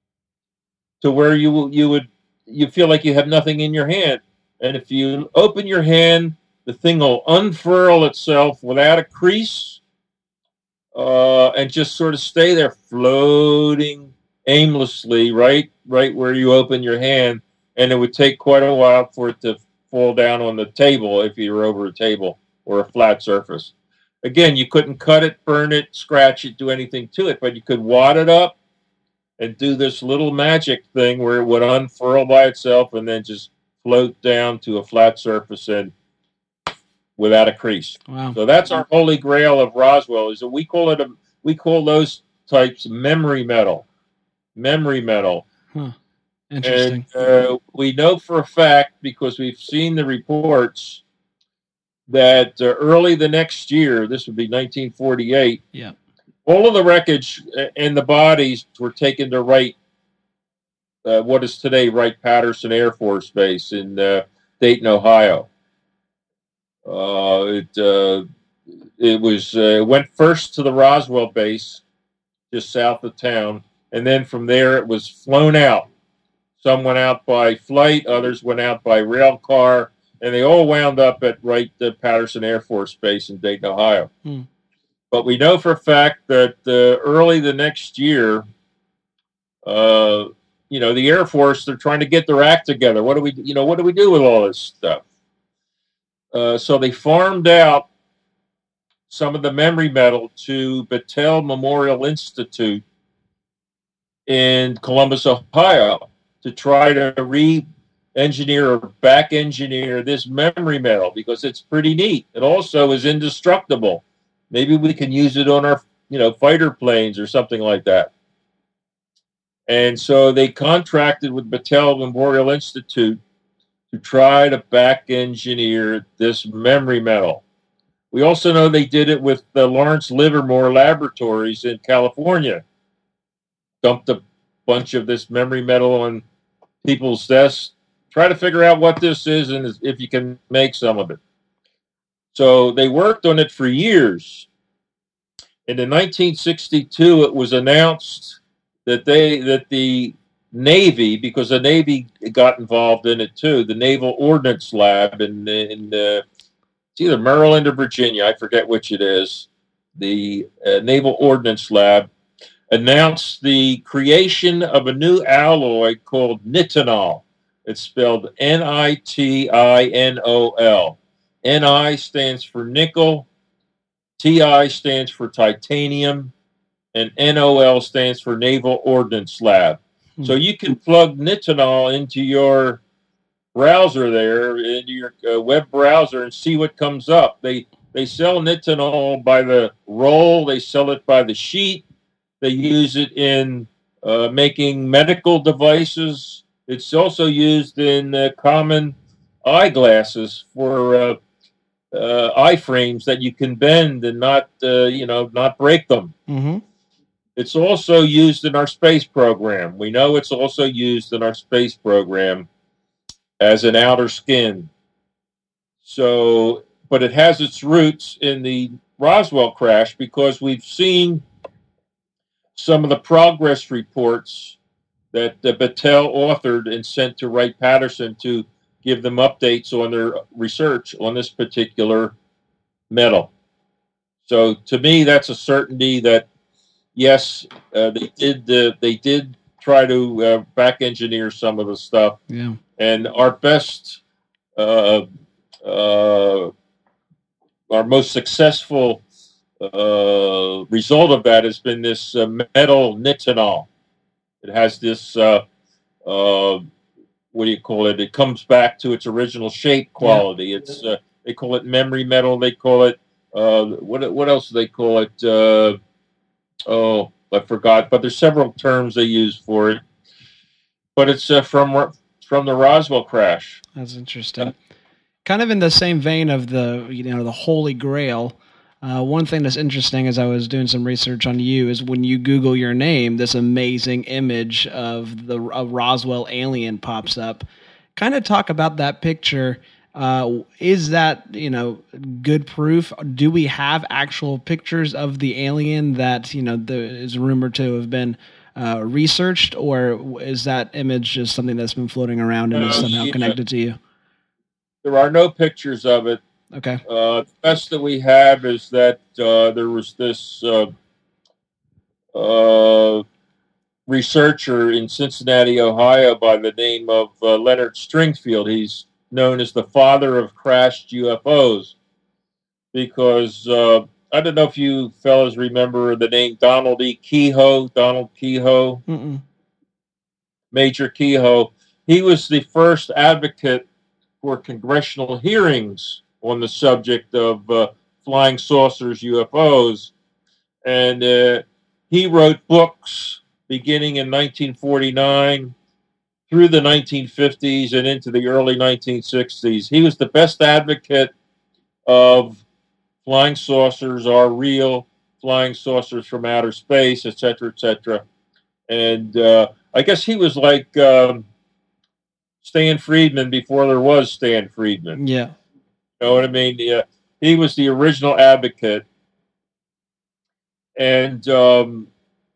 to where you you would you feel like you have nothing in your hand. And if you open your hand, the thing will unfurl itself without a crease, uh, and just sort of stay there floating aimlessly right right where you open your hand. And it would take quite a while for it to fall down on the table if you were over a table or a flat surface. Again, you couldn't cut it, burn it, scratch it, do anything to it, but you could wad it up and do this little magic thing where it would unfurl by itself and then just float down to a flat surface and without a crease. Wow. So that's our holy grail of Roswell. Is that we call it a we call those types memory metal, memory metal. Huh. Interesting. And uh, we know for a fact, because we've seen the reports, that uh, early the next year, this would be nineteen forty-eight, Yeah. all of the wreckage and the bodies were taken to Wright, uh, what is today Wright-Patterson Air Force Base in uh, Dayton, Ohio. Uh, it uh, it was uh, went first to the Roswell base, just south of town, and then from there it was flown out. Some went out by flight, others went out by rail car, and they all wound up at Wright-Patterson Air Force Base in Dayton, Ohio. Hmm. But we know for a fact that uh, early the next year, uh, you know, the Air Force, they're trying to get their act together. What do we, you know, what do we do with all this stuff? Uh, so they farmed out some of the memory metal to Battelle Memorial Institute in Columbus, Ohio, to try to re-engineer or back-engineer this memory metal because it's pretty neat. It also is indestructible. Maybe we can use it on our, you know, fighter planes or something like that. And so they contracted with Battelle Memorial Institute to try to back-engineer this memory metal. We also know they did it with the Lawrence Livermore Laboratories in California. Dumped a bunch of this memory metal on people's desks. Try to figure out what this is and if you can make some of it. So they worked on it for years. And in nineteen sixty-two, it was announced that they that the Navy, because the Navy got involved in it too, the Naval Ordnance Lab in in uh, it's either Maryland or Virginia, I forget which it is. The uh, Naval Ordnance Lab announced the creation of a new alloy called nitinol. It's spelled N I T I N O L. N I stands for nickel, T I stands for titanium, and N O L stands for Naval Ordnance Lab. Hmm. So you can plug nitinol into your browser there, into your uh, web browser, and see what comes up. They they sell nitinol by the roll. They sell it by the sheet. They use it in uh, making medical devices. It's also used in uh, common eyeglasses for uh, uh, eye frames that you can bend and not, uh, you know, not break them. Mm-hmm. It's also used in our space program. We know it's also used in our space program as an outer skin. So, but it has its roots in the Roswell crash because we've seen some of the progress reports that uh, Battelle authored and sent to Wright-Patterson to give them updates on their research on this particular metal. So to me, that's a certainty that, yes, uh, they did uh, they did try to uh, back engineer some of the stuff. Yeah. And our best, uh, uh, our most successful uh, result of that has been this uh, metal nitinol. It has this, uh, uh, what do you call it? It comes back to its original shape quality. Yeah. It's uh, they call it memory metal. They call it, uh, what what else do they call it? Uh, oh, I forgot. But there's several terms they use for it. But it's uh, from from the Roswell crash. That's interesting. Uh, kind of in the same vein of the, you know, the Holy Grail. Uh, one thing that's interesting as I was doing some research on you is when you Google your name, this amazing image of the a Roswell alien pops up. Kind of talk about that picture. Uh, is that, you know, good proof? Do we have actual pictures of the alien that, you know, the, is rumored to have been uh, researched, or is that image just something that's been floating around and no, is somehow yeah. connected to you? There are no pictures of it. Okay. Uh, the best that we have is that uh, there was this uh, uh, researcher in Cincinnati, Ohio, by the name of uh, Leonard Stringfield. He's known as the father of crashed U F Os because uh, I don't know if you fellas remember the name Donald E. Keyhoe. Donald Keyhoe, Mm-mm. Major Keyhoe. He was the first advocate for congressional hearings on the subject of uh, flying saucers, U F Os. And uh, he wrote books beginning in nineteen forty-nine through the nineteen fifties and into the early nineteen sixties. He was the best advocate of flying saucers are real. flying saucers from outer space, et cetera, et cetera. And uh, I guess he was like um, Stan Friedman before there was Stan Friedman. Yeah. You know what I mean? Yeah, he was the original advocate. And, um,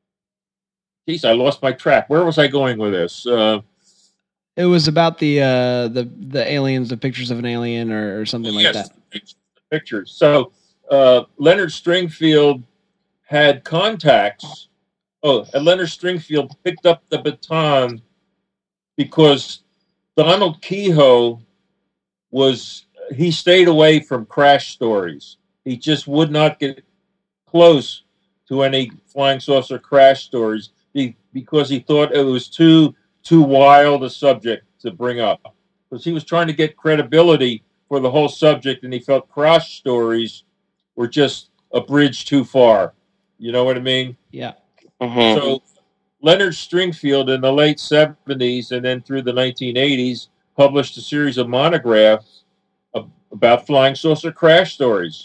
geez, I lost my track. Where was I going with this? Uh, it was about the uh, the the aliens, the pictures of an alien, or, or something like yes, that. the pictures. So uh, Leonard Stringfield had contacts. Oh, and Leonard Stringfield picked up the baton because Donald Kehoe was, he stayed away from crash stories. He just would not get close to any flying saucer crash stories because he thought it was too too wild a subject to bring up. Because he was trying to get credibility for the whole subject, and he felt crash stories were just a bridge too far. You know what I mean? Yeah. Mm-hmm. So Leonard Stringfield in the late seventies and then through the nineteen eighties published a series of monographs about flying saucer crash stories.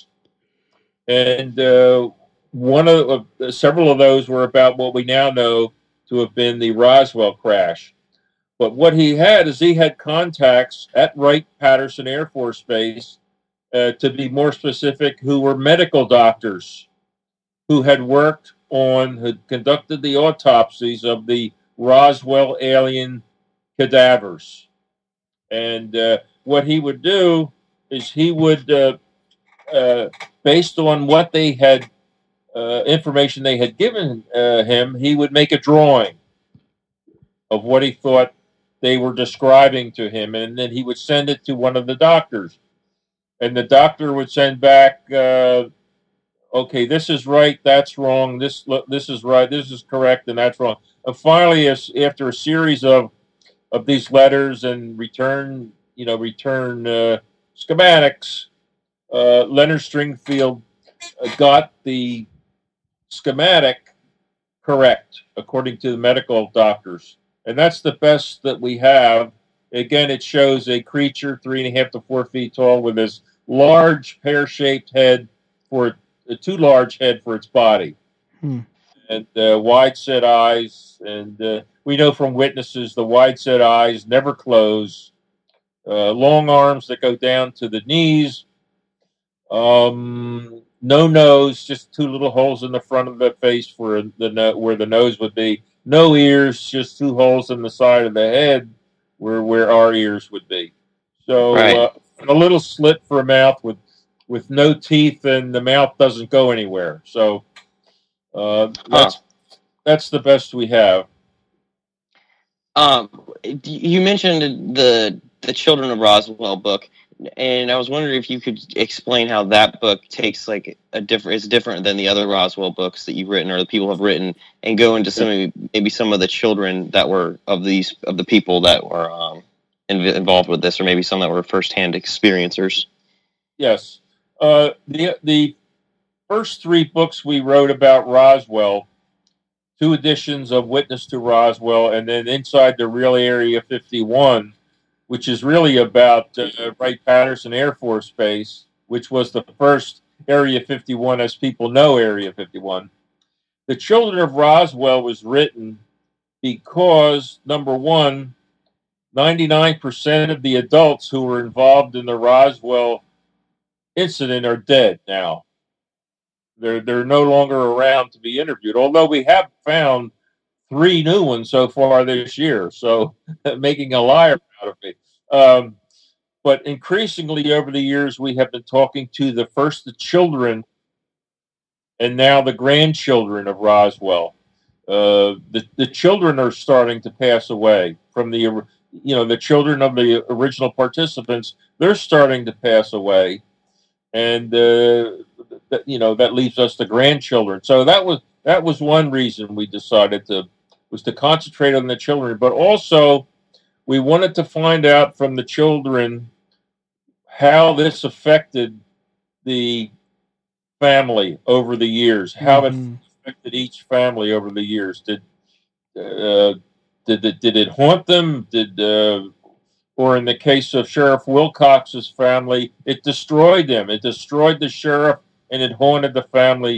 And uh, one of uh, several of those were about what we now know to have been the Roswell crash. But what he had is he had contacts at Wright-Patterson Air Force Base, uh, to be more specific, who were medical doctors who had worked on, had conducted the autopsies of the Roswell alien cadavers. And uh, what he would do is he would, uh, uh, based on what they had, uh, information they had given uh, him, he would make a drawing of what he thought they were describing to him, and then he would send it to one of the doctors. And the doctor would send back, uh, okay, this is right, that's wrong, this this is right, this is correct, and that's wrong. And finally, as, after a series of of these letters and return, you know, return uh, schematics, uh, Leonard Stringfield uh, got the schematic correct according to the medical doctors, and that's the best that we have. Again, it shows a creature three and a half to four feet tall with this large pear-shaped head for a too large head for its body, hmm. and uh, wide-set eyes. And uh, we know from witnesses the wide-set eyes never close. Uh, long arms that go down to the knees. Um, no nose, just two little holes in the front of the face for the no- where the nose would be. No ears, just two holes in the side of the head where where our ears would be. So Right. uh, a little slit for a mouth with with no teeth, and the mouth doesn't go anywhere. So uh, that's Huh. that's the best we have. Um, you mentioned the the Children of Roswell book, and I was wondering if you could explain how that book takes like a different is different than the other Roswell books that you've written or the people have written, and go into some of, maybe some of the children that were of these of the people that were um, in, involved with this, or maybe some that were firsthand experiencers. Yes, uh, the the first three books we wrote about Roswell, two editions of Witness to Roswell, and then Inside the Real Area fifty-one, which is really about uh, Wright-Patterson Air Force Base, which was the first Area fifty-one as people know Area fifty-one. The Children of Roswell was written because, number one, ninety-nine percent of the adults who were involved in the Roswell incident are dead now. They're, they're no longer around to be interviewed, although we have found three new ones so far this year, so making a liar out of me. Um, but increasingly over the years, we have been talking to the first the children and now the grandchildren of Roswell. Uh, the, the children are starting to pass away from the, you know, the children of the original participants, they're starting to pass away. And, uh, th- you know, that leaves us the grandchildren. So that was, that was one reason we decided to, was to concentrate on the children, but also we wanted to find out from the children how this affected the family over the years, how Mhm. it affected each family over the years. Did uh, did it did it haunt them? Did uh, or in the case of Sheriff Wilcox's family, it destroyed them. It destroyed the sheriff, and it haunted the family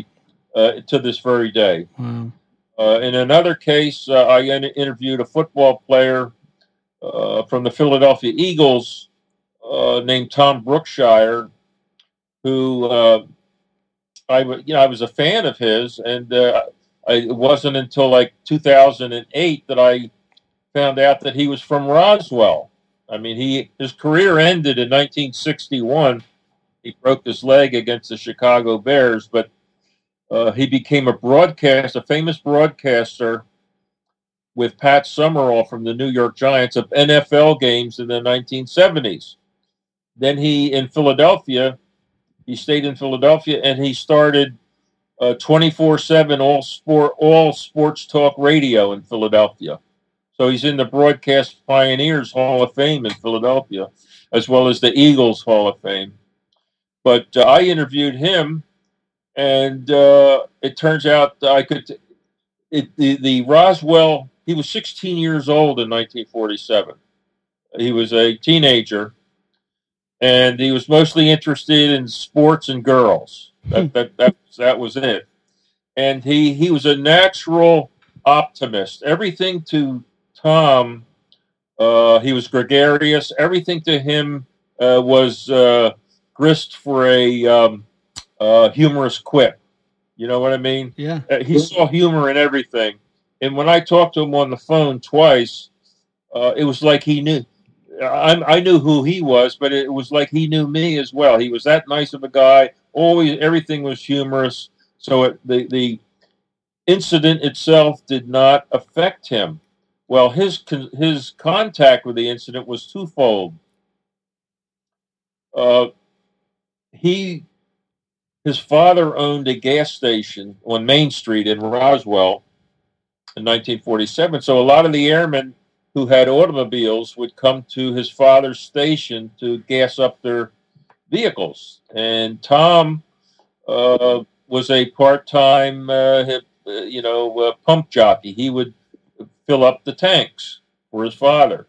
uh, to this very day. Wow. Uh, in another case, uh, I in- interviewed a football player uh, from the Philadelphia Eagles uh, named Tom Brookshire, who uh, I w- you know I was a fan of his, and uh, I, it wasn't until like two thousand eight that I found out that he was from Roswell. I mean, he his career ended in nineteen sixty-one. He broke his leg against the Chicago Bears, but uh, he became a broadcast, a famous broadcaster with Pat Summerall from the New York Giants of N F L games in the nineteen seventies. Then he, in Philadelphia, he stayed in Philadelphia and he started uh, twenty-four seven all sport, all sports talk radio in Philadelphia. So he's in the Broadcast Pioneers Hall of Fame in Philadelphia, as well as the Eagles Hall of Fame. But uh, I interviewed him, and uh, it turns out I could. It, the the Roswell. He was sixteen years old in nineteen forty-seven. He was a teenager, and he was mostly interested in sports and girls. That that that, that was it. And he he was a natural optimist. Everything to Tom, uh, he was gregarious. Everything to him uh, was uh, grist for a um, uh, humorous quip. You know what I mean? Yeah. Uh, he saw humor in everything. And when I talked to him on the phone twice, uh, it was like he knew. I, I knew who he was, but it was like he knew me as well. He was that nice of a guy. Always, everything was humorous. So it, the the incident itself did not affect him. Well, his his contact with the incident was twofold. Uh, he his father owned a gas station on Main Street in Roswell in nineteen forty-seven. So a lot of the airmen who had automobiles would come to his father's station to gas up their vehicles. And Tom uh, was a part-time, uh, you know, uh, pump jockey. He would fill up the tanks for his father.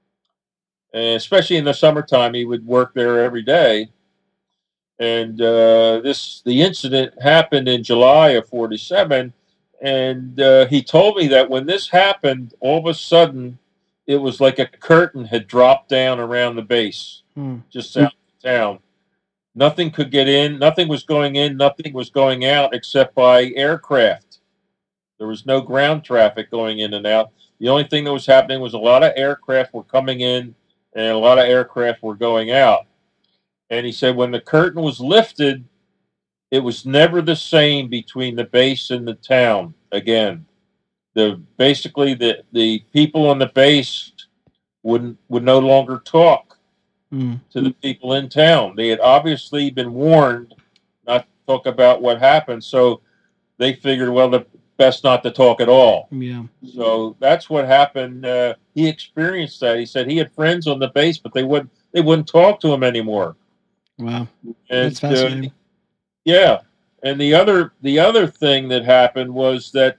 And especially in the summertime, he would work there every day. And uh, this the incident happened in July of forty-seven. And uh, he told me that when this happened, all of a sudden, it was like a curtain had dropped down around the base, Hmm. just south of town. Nothing could get in. Nothing was going in. Nothing was going out except by aircraft. There was no ground traffic going in and out. The only thing that was happening was a lot of aircraft were coming in and a lot of aircraft were going out. And he said when the curtain was lifted, it was never the same between the base and the town again. The basically the, the people on the base wouldn't would no longer talk Mm. to the people in town. They had obviously been warned not to talk about what happened, so they figured, well, the best not to talk at all. Yeah. So that's what happened. Uh, he experienced that. He said he had friends on the base, but they wouldn't they wouldn't talk to him anymore. Wow. And That's fascinating. uh, yeah, and the other the other thing that happened was that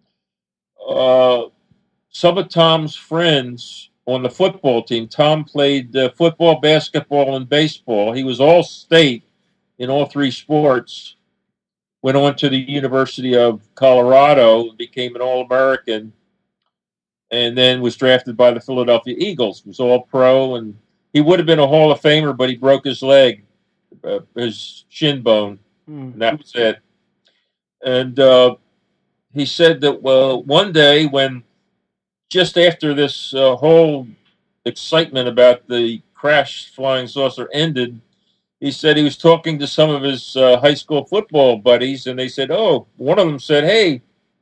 uh, some of Tom's friends on the football team. Tom played uh, football, basketball, and baseball. He was all state in all three sports. Went on to the University of Colorado, became an All-American, and then was drafted by the Philadelphia Eagles. He was all-pro, and he would have been a Hall of Famer, but he broke his leg, uh, his shin bone, Mm. and that was it. And uh, he said that, well, one day when just after this uh, whole excitement about the crash flying saucer ended, he said he was talking to some of his uh, high school football buddies, and they said, oh, one of them said, hey,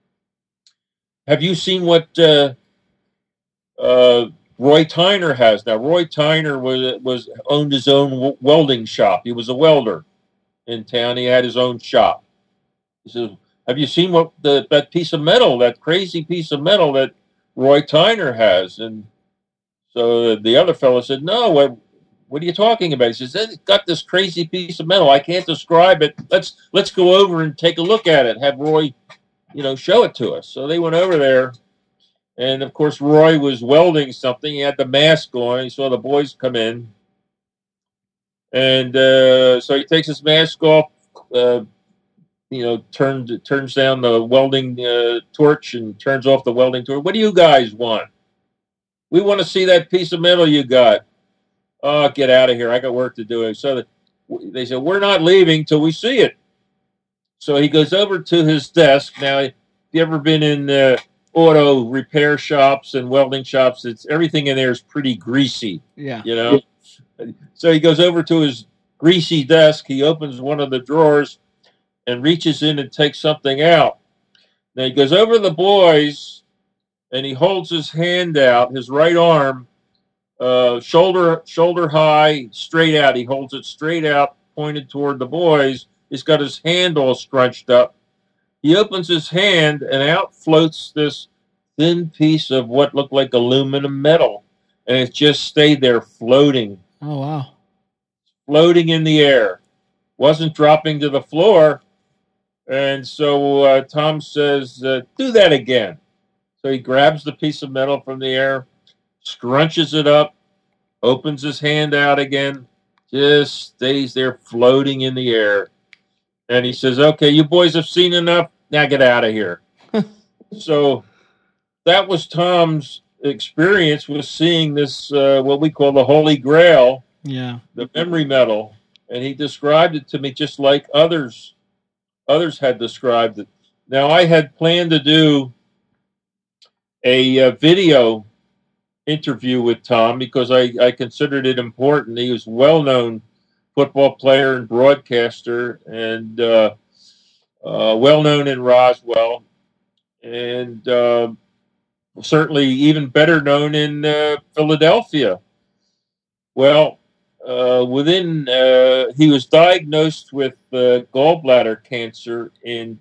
have you seen what uh, uh, Roy Tyner has? Now, Roy Tyner was, was owned his own w- welding shop. He was a welder in town. He had his own shop. He said, have you seen what the, that piece of metal, that crazy piece of metal that Roy Tyner has? And so the other fellow said, no, what, what are you talking about? He says, it's got this crazy piece of metal. I can't describe it. Let's let's go over and take a look at it. Have Roy, you know, show it to us. So they went over there. And, of course, Roy was welding something. He had the mask on. He saw the boys come in. And uh, so he takes his mask off, uh, you know, turns turns down the welding uh, torch and turns off the welding torch. What do you guys want? We want to see that piece of metal you got. Oh, get out of here! I got work to do. So the, they said, we're not leaving till we see it. So he goes over to his desk. Now, if you ever been in uh, auto repair shops and welding shops, it's everything in there is pretty greasy. Yeah. You know? So he goes over to his greasy desk. He opens one of the drawers and reaches in and takes something out. Now he goes over to the boys and he holds his hand out, his right arm, uh, shoulder shoulder high, straight out. He holds it straight out, pointed toward the boys. He's got his hand all scrunched up. He opens his hand, and out floats this thin piece of what looked like aluminum metal, and it just stayed there floating. Oh, wow. Floating in the air. Wasn't dropping to the floor. And so uh, Tom says, uh, do that again. So he grabs the piece of metal from the air, scrunches it up, opens his hand out again, just stays there floating in the air. And he says, okay, you boys have seen enough. Now get out of here. So that was Tom's experience with seeing this, uh, what we call the Holy Grail, yeah, the memory metal. And he described it to me just like others, others had described it. Now, I had planned to do a, a video interview with Tom because I, I considered it important. He was well-known football player and broadcaster, and uh, uh, well known in Roswell, and uh, certainly even better known in uh, Philadelphia. Well, uh, within uh, he was diagnosed with uh, gallbladder cancer in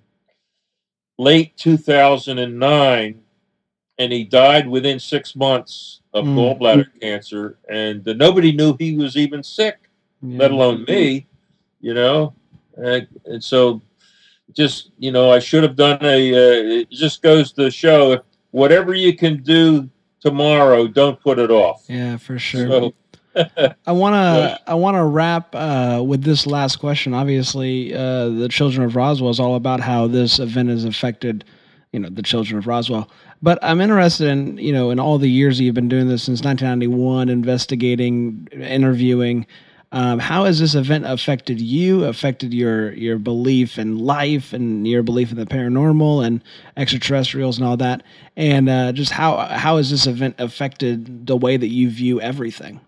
late two thousand nine, and he died within six months of mm. gallbladder cancer, and uh, nobody knew he was even sick. Yeah. Let alone me, you know, and, and so just, you know, I should have done a, uh, it just goes to show if whatever you can do tomorrow, don't put it off. Yeah, for sure. So, I want to, I want to wrap uh, with this last question. Obviously, uh, the Children of Roswell is all about how this event has affected, you know, the Children of Roswell. But I'm interested in, you know, in all the years that you've been doing this since nineteen ninety-one, investigating, interviewing, Um, how has this event affected you, affected your, your belief in life and your belief in the paranormal and extraterrestrials and all that? And uh, just how how has this event affected the way that you view everything?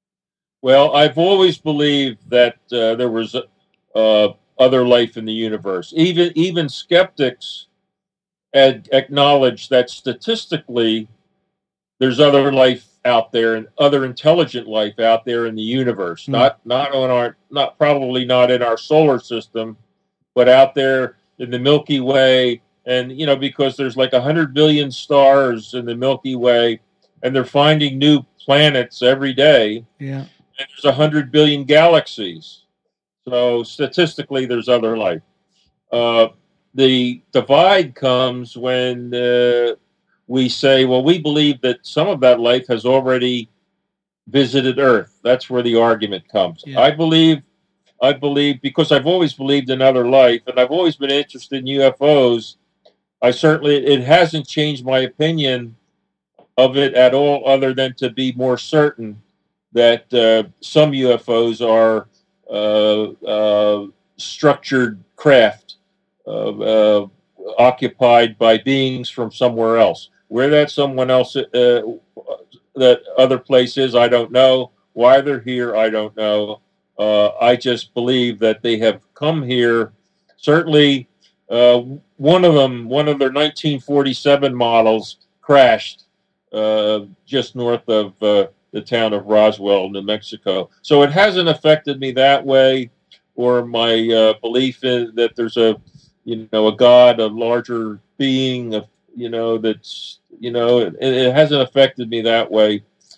Well, I've always believed that uh, there was uh, other life in the universe. Even, even skeptics had acknowledged that statistically there's other life out there and other intelligent life out there in the universe, mm. not not on our not probably not in our solar system, but out there in the Milky Way. And you know, because there's like a hundred billion stars in the Milky Way, and they're finding new planets every day. Yeah, and there's a hundred billion galaxies, so statistically, there's other life. Uh, the divide comes when uh, we say, well, we believe that some of that life has already visited Earth. That's where the argument comes. Yeah. I believe, I believe, because I've always believed in other life, and I've always been interested in U F Os, I certainly, it hasn't changed my opinion of it at all, other than to be more certain that uh, some U F Os are uh, uh, structured craft uh, uh, occupied by beings from somewhere else. Where that someone else, uh, that other place is, I don't know. Why they're here, I don't know. Uh, I just believe that they have come here. Certainly, uh, one of them, one of their nineteen forty-seven models crashed uh, just north of uh, the town of Roswell, New Mexico. So it hasn't affected me that way, or my uh, belief in that there's a, you know, a God, a larger being, a, you know, that's, you know, it, it hasn't affected me that way.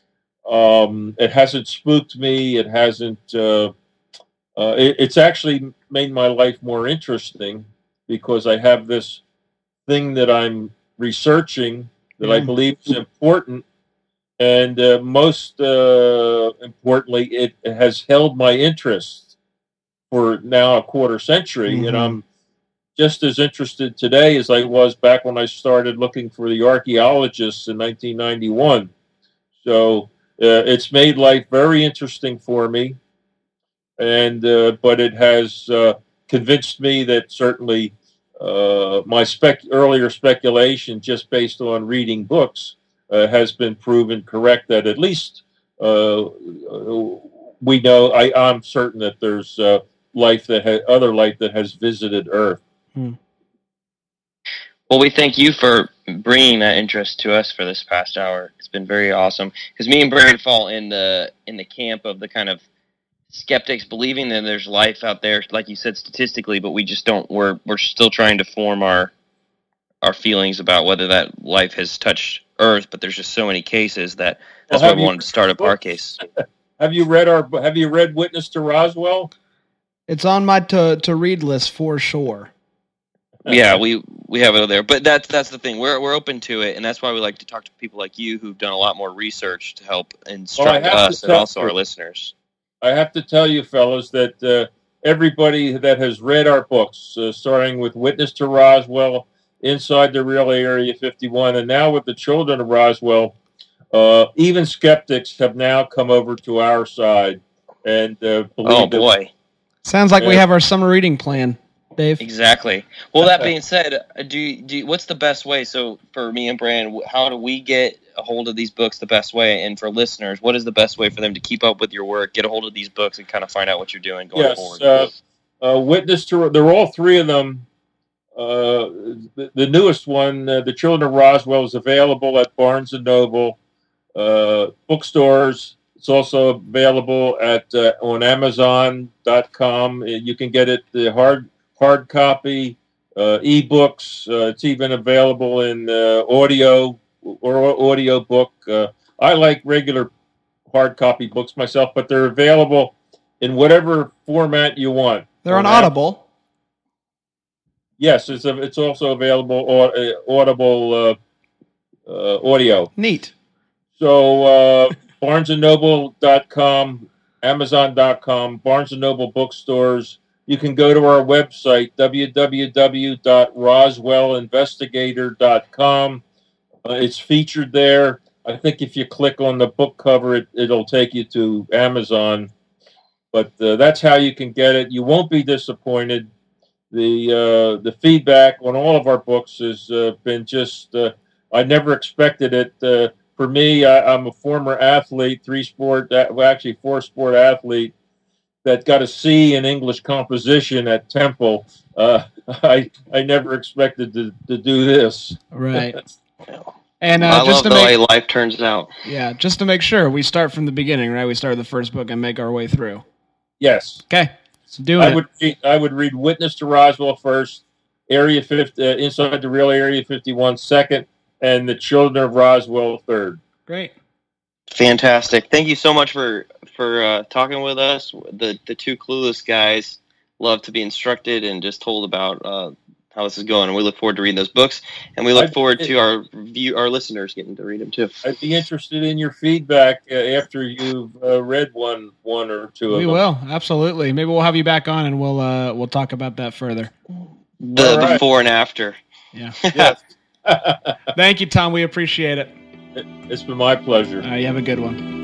Um, it hasn't spooked me. It hasn't, uh, uh, it, it's actually made my life more interesting because I have this thing that I'm researching that mm. I believe is important. And uh, most uh, importantly, it, it has held my interest for now a quarter century. Mm-hmm. And I'm just as interested today as I was back when I started looking for the archaeologists in nineteen ninety-one. So uh, it's made life very interesting for me, and uh, but it has uh, convinced me that certainly uh, my spec earlier speculation, just based on reading books, uh, has been proven correct. That at least uh, we know. I, I'm certain that there's uh, life that ha- other life that has visited Earth. Hmm. Well, we thank you for bringing that interest to us for this past hour. It's been very awesome because me and Brandon fall in the in the camp of the kind of skeptics believing that there's life out there, like you said, statistically, but we just don't. We're we're still trying to form our our feelings about whether that life has touched Earth. But there's just so many cases that that's Well, why we you- wanted to start up our case. Have you read our? Have you read Witness to Roswell? It's on my to to read list for sure. Yeah, we we have it there, but that's that's the thing. We're we're open to it, and that's why we like to talk to people like you who've done a lot more research to help instruct have to us and tell also you- our listeners. I have to tell you, fellas, that uh, everybody that has read our books, uh, starting with Witness to Roswell, Inside the Real Area fifty-one, and now with the Children of Roswell, uh, even skeptics have now come over to our side and uh, believe Oh that boy, Sounds like we Yeah. have our summer reading plan, Dave. exactly. Well, that being said, uh, do you- do you- what's the best way? So for me and Brandon, wh- how do we get a hold of these books the best way? And for listeners, what is the best way for them to keep up with your work, get a hold of these books, and kind of find out what you're doing going Yes, forward? uh, uh, Witness to, they're all three of them. Uh, the, the newest one, uh, The Children of Roswell, is available at Barnes and Noble uh, bookstores. It's also available at uh, on Amazon dot com. You can get it the hard hard copy, uh, ebooks. Uh, it's even available in uh, audio or audio book. Uh, I like regular hard copy books myself, but they're available in whatever format you want. They're on Am- Audible. Yes, it's a, it's also available au- uh, Audible uh, uh, audio. Neat. So uh, Barnes and Noble dot com, Amazon dot com, Barnes and Noble bookstores. You can go to our website, w w w dot roswell investigator dot com. Uh, it's featured there. I think if you click on the book cover, it, it'll take you to Amazon. But uh, that's how you can get it. You won't be disappointed. The uh, the feedback on all of our books has uh, been just, uh, I never expected it. Uh, for me, I, I'm a former athlete, three sport, well, actually four sport athlete that got a C in English composition at Temple. Uh, I I never expected to, to do this. Right. And I uh, just love to the make way life turns out. yeah, just to make sure, we start from the beginning, right? We start the first book and make our way through. Yes. Okay, so doing I it. would read, I would read Witness to Roswell first, Area fifty, uh, Inside the Real Area fifty-one second, and The Children of Roswell third. Great. Fantastic. Thank you so much for for uh, talking with us. The the two clueless guys love to be instructed and just told about uh, how this is going, and we look forward to reading those books. And we look I- forward to our view, our listeners getting to read them too. I'd be interested in your feedback uh, after you've uh, read one one or two of We them. will absolutely. Maybe we'll have you back on and we'll uh, we'll talk about that further. The All right. before and after. Yeah. Yes. Thank you, Tom. We appreciate it. It's been my pleasure. Uh, you have a good one.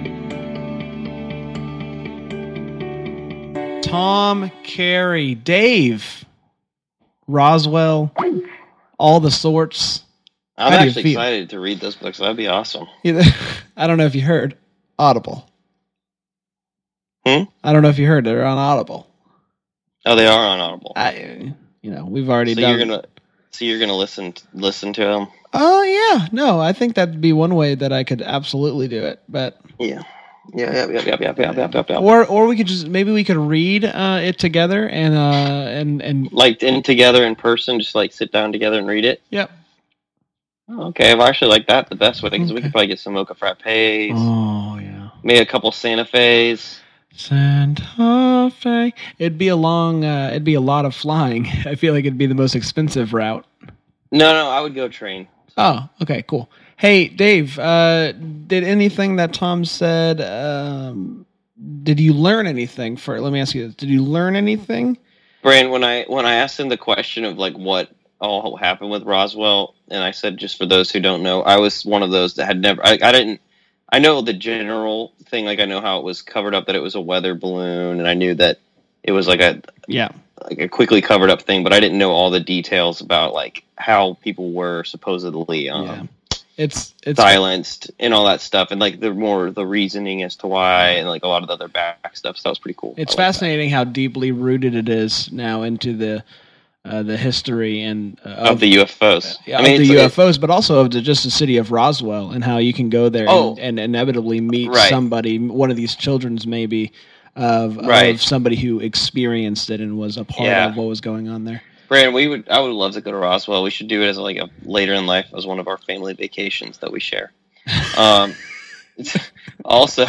Tom Carey, Dave, Roswell, all the sorts. I'm How do you actually feel? excited to read those books. That'd be awesome. I don't know if you heard Audible. Hmm? I don't know if you heard they're on Audible. Oh, they are on Audible. I, you know, we've already So done. you're gonna, so you're gonna listen listen to them. Oh yeah, no, I think that'd be one way that I could absolutely do it. But Yeah. Yeah, yeah, yeah, yeah, yeah, yeah, yeah, yeah, yeah. or or we could just maybe we could read uh, it together and uh and and Like in together in person, just like sit down together and read it. yep. Oh, okay, I actually like that the best way because we Okay. could probably get some mocha frappes, Oh yeah. maybe a couple Santa Fe's. Santa Fe. It'd be a long. Uh, it'd be a lot of flying. I feel like it'd be the most expensive route. No, no, I would go train. Oh, okay, cool. Hey, Dave. Uh, did anything that Tom said? Um, did you learn anything? For let me ask you this: did you learn anything? Brian, when I when I asked him the question of like what all happened with Roswell, and I said, just for those who don't know, I was one of those that had never. I, I didn't. I know the general thing, like I know how it was covered up, that it was a weather balloon, and I knew that it was like a yeah, like a quickly covered up thing, but I didn't know all the details about like how people were supposedly um, yeah. It's it's silenced and all that stuff, and like the more the reasoning as to why, and like a lot of the other back stuff. So that was pretty cool. It's I like fascinating how deeply rooted it is now into the uh, the history and uh, of, of the U F Os. Yeah, I mean, of it's- the U F Os, but also of the, just the city of Roswell, and how you can go there Oh. and, and inevitably meet Right. somebody, one of these children's maybe, of, Right. of somebody who experienced it and was a part Yeah. of what was going on there. Brandon, we would. I would love to go to Roswell. We should do it as like a later in life as one of our family vacations that we share. Um, also,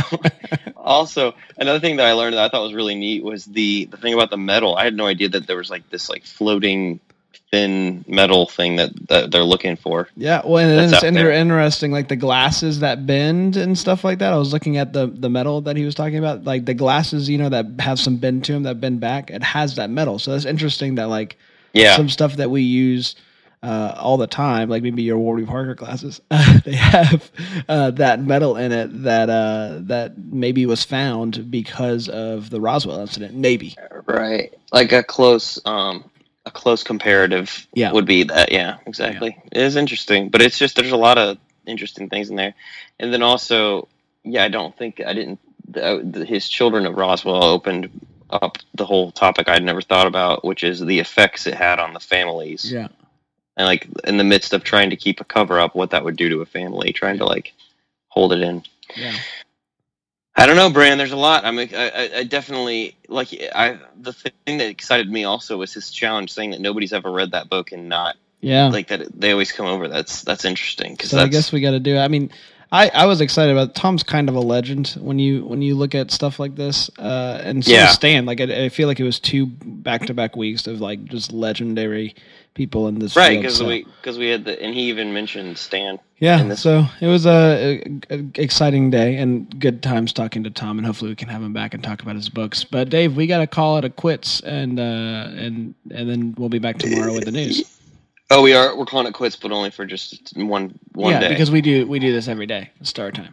also another thing that I learned that I thought was really neat was the the thing about the metal. I had no idea that there was like this like floating thin metal thing that, that they're looking for. Yeah, well, and That's it's out inter- there. interesting, like the glasses that bend and stuff like that. I was looking at the, the metal that he was talking about, like the glasses, you know, that have some bend to them, that bend back. It has that metal, so that's interesting. That like Yeah, some stuff that we use uh, all the time, like maybe your Warby Parker glasses, uh, they have uh, that metal in it that uh, that maybe was found because of the Roswell incident. Maybe. right. Like a close um a close comparative Yeah. would be that. Yeah, exactly. It is interesting, but it's just there's a lot of interesting things in there, and then also, yeah, I don't think I didn't. The, the, his Children of Roswell opened up the whole topic I'd never thought about, which is the effects it had on the families, Yeah. and like in the midst of trying to keep a cover up, what that would do to a family, trying to like hold it in. Yeah. I don't know, Brian. There's a lot. I mean, I, I, I definitely like. I the thing that excited me also was his challenge, saying that nobody's ever read that book and not Yeah. like that. They always come over. That's that's interesting because So that's I guess we got to do it. I mean, I, I was excited about it. Tom's kind of a legend when you when you look at stuff like this, uh, and so Yeah. is Stan. Like I, I feel like it was two back to back weeks of like just legendary people in this right field, because so. we because we had the and he even mentioned Stan. Yeah, in this- so it was a, a, a exciting day and good times talking to Tom, and hopefully we can have him back and talk about his books. But Dave, we got to call it a quits, and uh, and and then we'll be back tomorrow with the news. Oh, we are. We're calling it quits, but only for just one one yeah, day. because we do we do this every day. It's Star Time.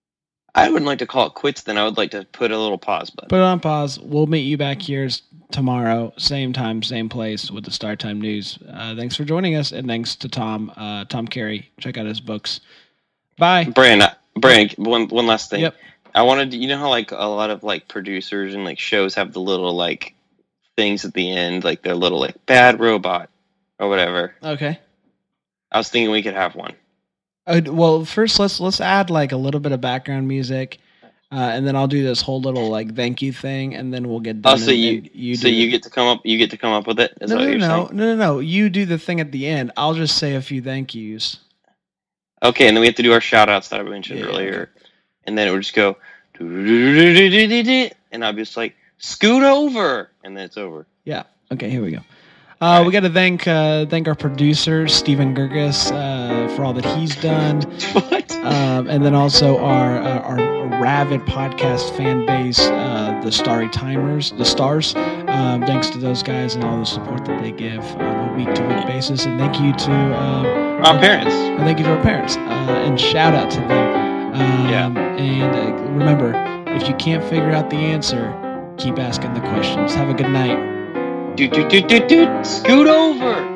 I wouldn't like to call it quits. Then I would like to put a little pause button. Put it on pause. We'll meet you back here tomorrow, same time, same place with the Star Time News. Uh, thanks for joining us, and thanks to Tom, uh, Tom Carey. Check out his books. Bye. Brian, Brian, one one last thing. Yep. I wanted to, you know how like a lot of like producers and like shows have the little like things at the end, like their little like bad robot or whatever. Okay. I was thinking we could have one. Uh, well, first let's let's add like a little bit of background music, uh, and then I'll do this whole little like thank you thing, and then we'll get done. Oh, so and- you, and you so do you it. get to come up, you get to come up with it. Is no, that no, what you're no, saying? no, no, no. You do the thing at the end. I'll just say a few thank yous. Okay, and then we have to do our shout outs that I mentioned Yeah, earlier, and then it would just go, and I'll be just like scoot over, and then it's over. Yeah. Okay. Here we go. Uh, Right. We got to thank uh, thank our producer Stephen Gerges uh, for all that he's done. What? Um, and then also our, uh, our our rabid podcast fan base, uh, the Starry Timers, the Stars. Um, thanks to those guys and all the support that they give on a week to week basis. And thank you to um, Our parents. and thank you to our parents. Uh, and shout out to them. Um, Yeah. And uh, remember, if you can't figure out the answer, keep asking the questions. Have a good night. Doot, doot, doot, doot, doot. Scoot over.